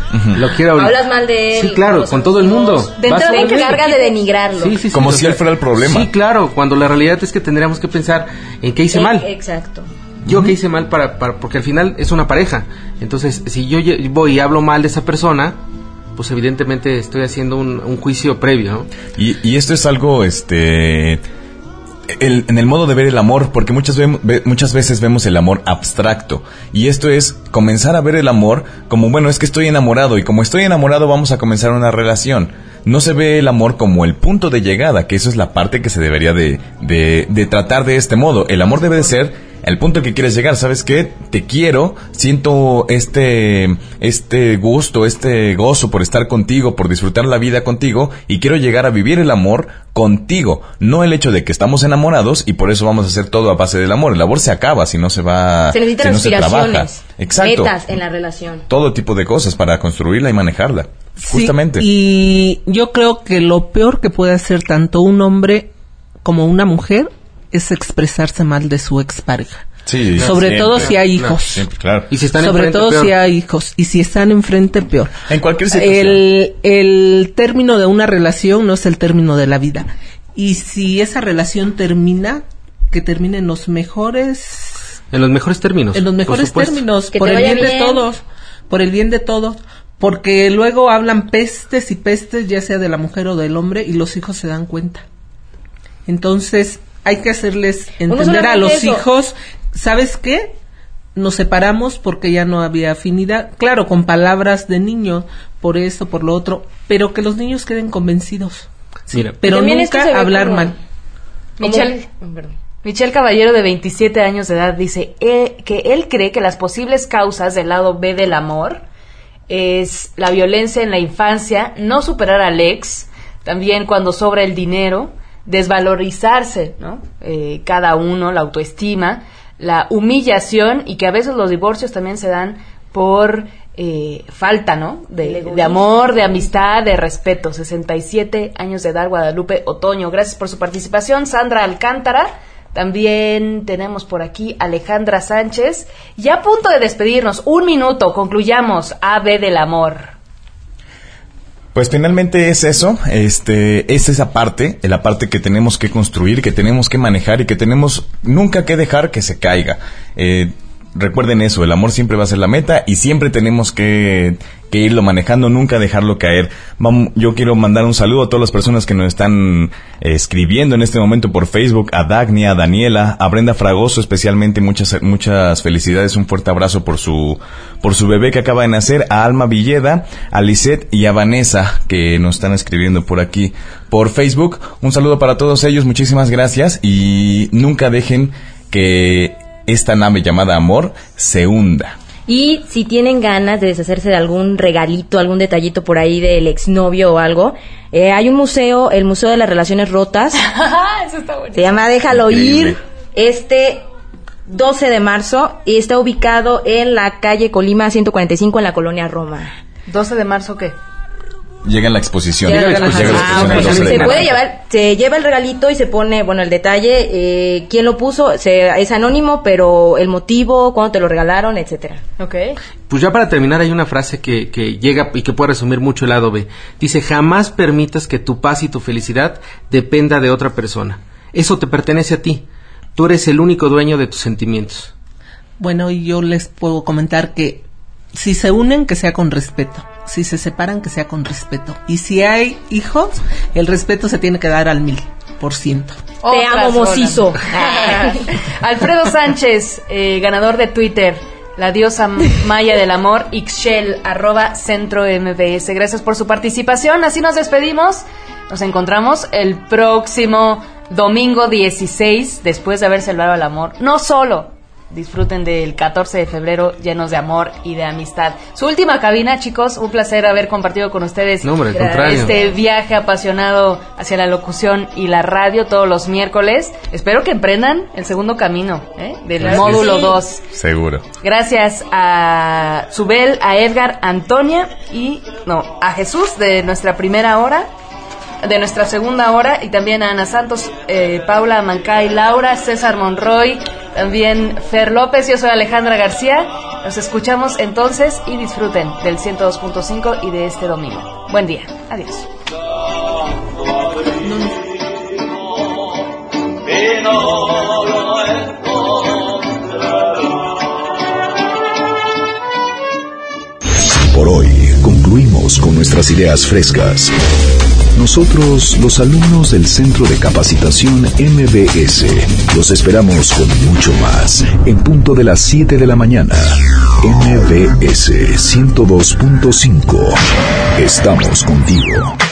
uh-huh. lo quiero abrir. Hablas mal de él. Sí, claro, con todo el mundo. De entrada te encargas de denigrarlo. Sí, sí, sí, como si él fuera el problema. Sí, claro, cuando la realidad es que tendríamos que pensar en qué hice eh, mal. Exacto. Yo qué hice mal para, para, porque al final es una pareja. Entonces, si yo voy y hablo mal de esa persona, pues evidentemente estoy haciendo un, un juicio previo, ¿no? Y, y esto es algo, este... El, en el modo de ver el amor, porque muchas, ve, muchas veces vemos el amor abstracto, y esto es comenzar a ver el amor como, bueno, es que estoy enamorado, y como estoy enamorado vamos a comenzar una relación. No se ve el amor como el punto de llegada, que eso es la parte que se debería de, de, de tratar de este modo. El amor debe de ser el punto al que quieres llegar. ¿Sabes qué? Te quiero, siento este este gusto, este gozo por estar contigo, por disfrutar la vida contigo, y quiero llegar a vivir el amor contigo. No el hecho de que estamos enamorados y por eso vamos a hacer todo a base del amor. El amor se acaba si no se va, se necesitan si no se trabaja. Exacto. Metas en la relación. Todo tipo de cosas para construirla y manejarla. Sí, justamente. Y yo creo que lo peor que puede hacer tanto un hombre como una mujer es expresarse mal de su expareja. Sí, sobre siempre, todo si hay hijos. No, siempre, claro. Y si están sobre enfrente, todo peor. si hay hijos. Y si están enfrente, peor. En cualquier situación. El, el término de una relación no es el término de la vida. Y si esa relación termina, que termine en los mejores... En los mejores términos. En los mejores términos. Que por te el vaya bien, bien. de todos. Por el bien de todos. Porque luego hablan pestes y pestes, ya sea de la mujer o del hombre, y los hijos se dan cuenta. Entonces, hay que hacerles entender a los eso. hijos, ¿sabes qué? Nos separamos porque ya no había afinidad. Claro, con palabras de niño, por esto, por lo otro, pero que los niños queden convencidos. Mira, Pero también esto se nunca ve hablar como- mal. Michelle, Michelle Caballero, de veintisiete años de edad, dice eh, que él cree que las posibles causas del lado B del amor es la violencia en la infancia, no superar al ex, también cuando sobra el dinero, desvalorizarse, ¿no? Eh, cada uno, la autoestima, la humillación, y que a veces los divorcios también se dan por eh, falta, ¿no? De, de amor, de amistad, de respeto. sesenta y siete años de edad, Guadalupe Otoño. Gracias por su participación. Sandra Alcántara. También tenemos por aquí Alejandra Sánchez. Y a punto de despedirnos, un minuto, concluyamos. A B del amor. Pues finalmente es eso, este, es esa parte, la parte que tenemos que construir, que tenemos que manejar y que tenemos nunca que dejar que se caiga. Eh, recuerden eso, el amor siempre va a ser la meta y siempre tenemos que, que irlo manejando, nunca dejarlo caer. Vamos, yo quiero mandar un saludo a todas las personas que nos están eh, escribiendo en este momento por Facebook, a Dagny, a Daniela, a Brenda Fragoso especialmente, muchas muchas felicidades, un fuerte abrazo por su por su bebé que acaba de nacer, a Alma Villeda, a Lisette y a Vanessa que nos están escribiendo por aquí por Facebook. Un saludo para todos ellos, muchísimas gracias y nunca dejen que esta nave llamada amor se hunda. Y si tienen ganas de deshacerse de algún regalito, algún detallito por ahí del exnovio o algo, eh, hay un museo, el Museo de las Relaciones Rotas. Eso está bueno. Se llama Déjalo Increíble. Ir. Este doce de marzo y está ubicado en la calle Colima ciento cuarenta y cinco en la colonia Roma. ¿doce de marzo qué? Llega la exposición. Llega Llega la la exposición, Ah, el ok. doce de Se marzo. puede llevar, se lleva el regalito y se pone, bueno, el detalle, eh, quién lo puso, se, es anónimo, pero el motivo, cuándo te lo regalaron, etcétera. Ok. Pues ya para terminar hay una frase que, que llega y que puede resumir mucho el lado B. Dice, jamás permitas que tu paz y tu felicidad dependa de otra persona. Eso te pertenece a ti. Tú eres el único dueño de tus sentimientos. Bueno, y yo les puedo comentar que si se unen, que sea con respeto. Si se separan, que sea con respeto. Y si hay hijos, el respeto se tiene que dar al mil por ciento. Te amo, mocizo. Alfredo Sánchez, eh, ganador de Twitter, la diosa maya del amor, Ixchel, arroba Centro M B S. Gracias por su participación. Así nos despedimos. Nos encontramos el próximo domingo dieciséis, después de haber celebrado el amor. No solo. Disfruten del catorce de febrero llenos de amor y de amistad. Su última cabina, chicos, un placer haber compartido con ustedes No, hombre, al contrario. este viaje apasionado hacia la locución y la radio todos los miércoles. Espero que emprendan el segundo camino, ¿eh? Del Gracias. módulo dos. Seguro. Gracias a Subel, a Edgar, a Antonia y no, a Jesús de nuestra primera hora, de nuestra segunda hora, y también a Ana Santos, eh, Paula Mancay, Laura, César Monroy, también Fer López, yo soy Alejandra García. Nos escuchamos entonces y disfruten del ciento dos punto cinco y de este domingo. Buen día, adiós. Por hoy concluimos con nuestras ideas frescas. Nosotros, los alumnos del Centro de Capacitación M B S, los esperamos con mucho más en punto de las siete de la mañana. M B S ciento dos punto cinco. Estamos contigo.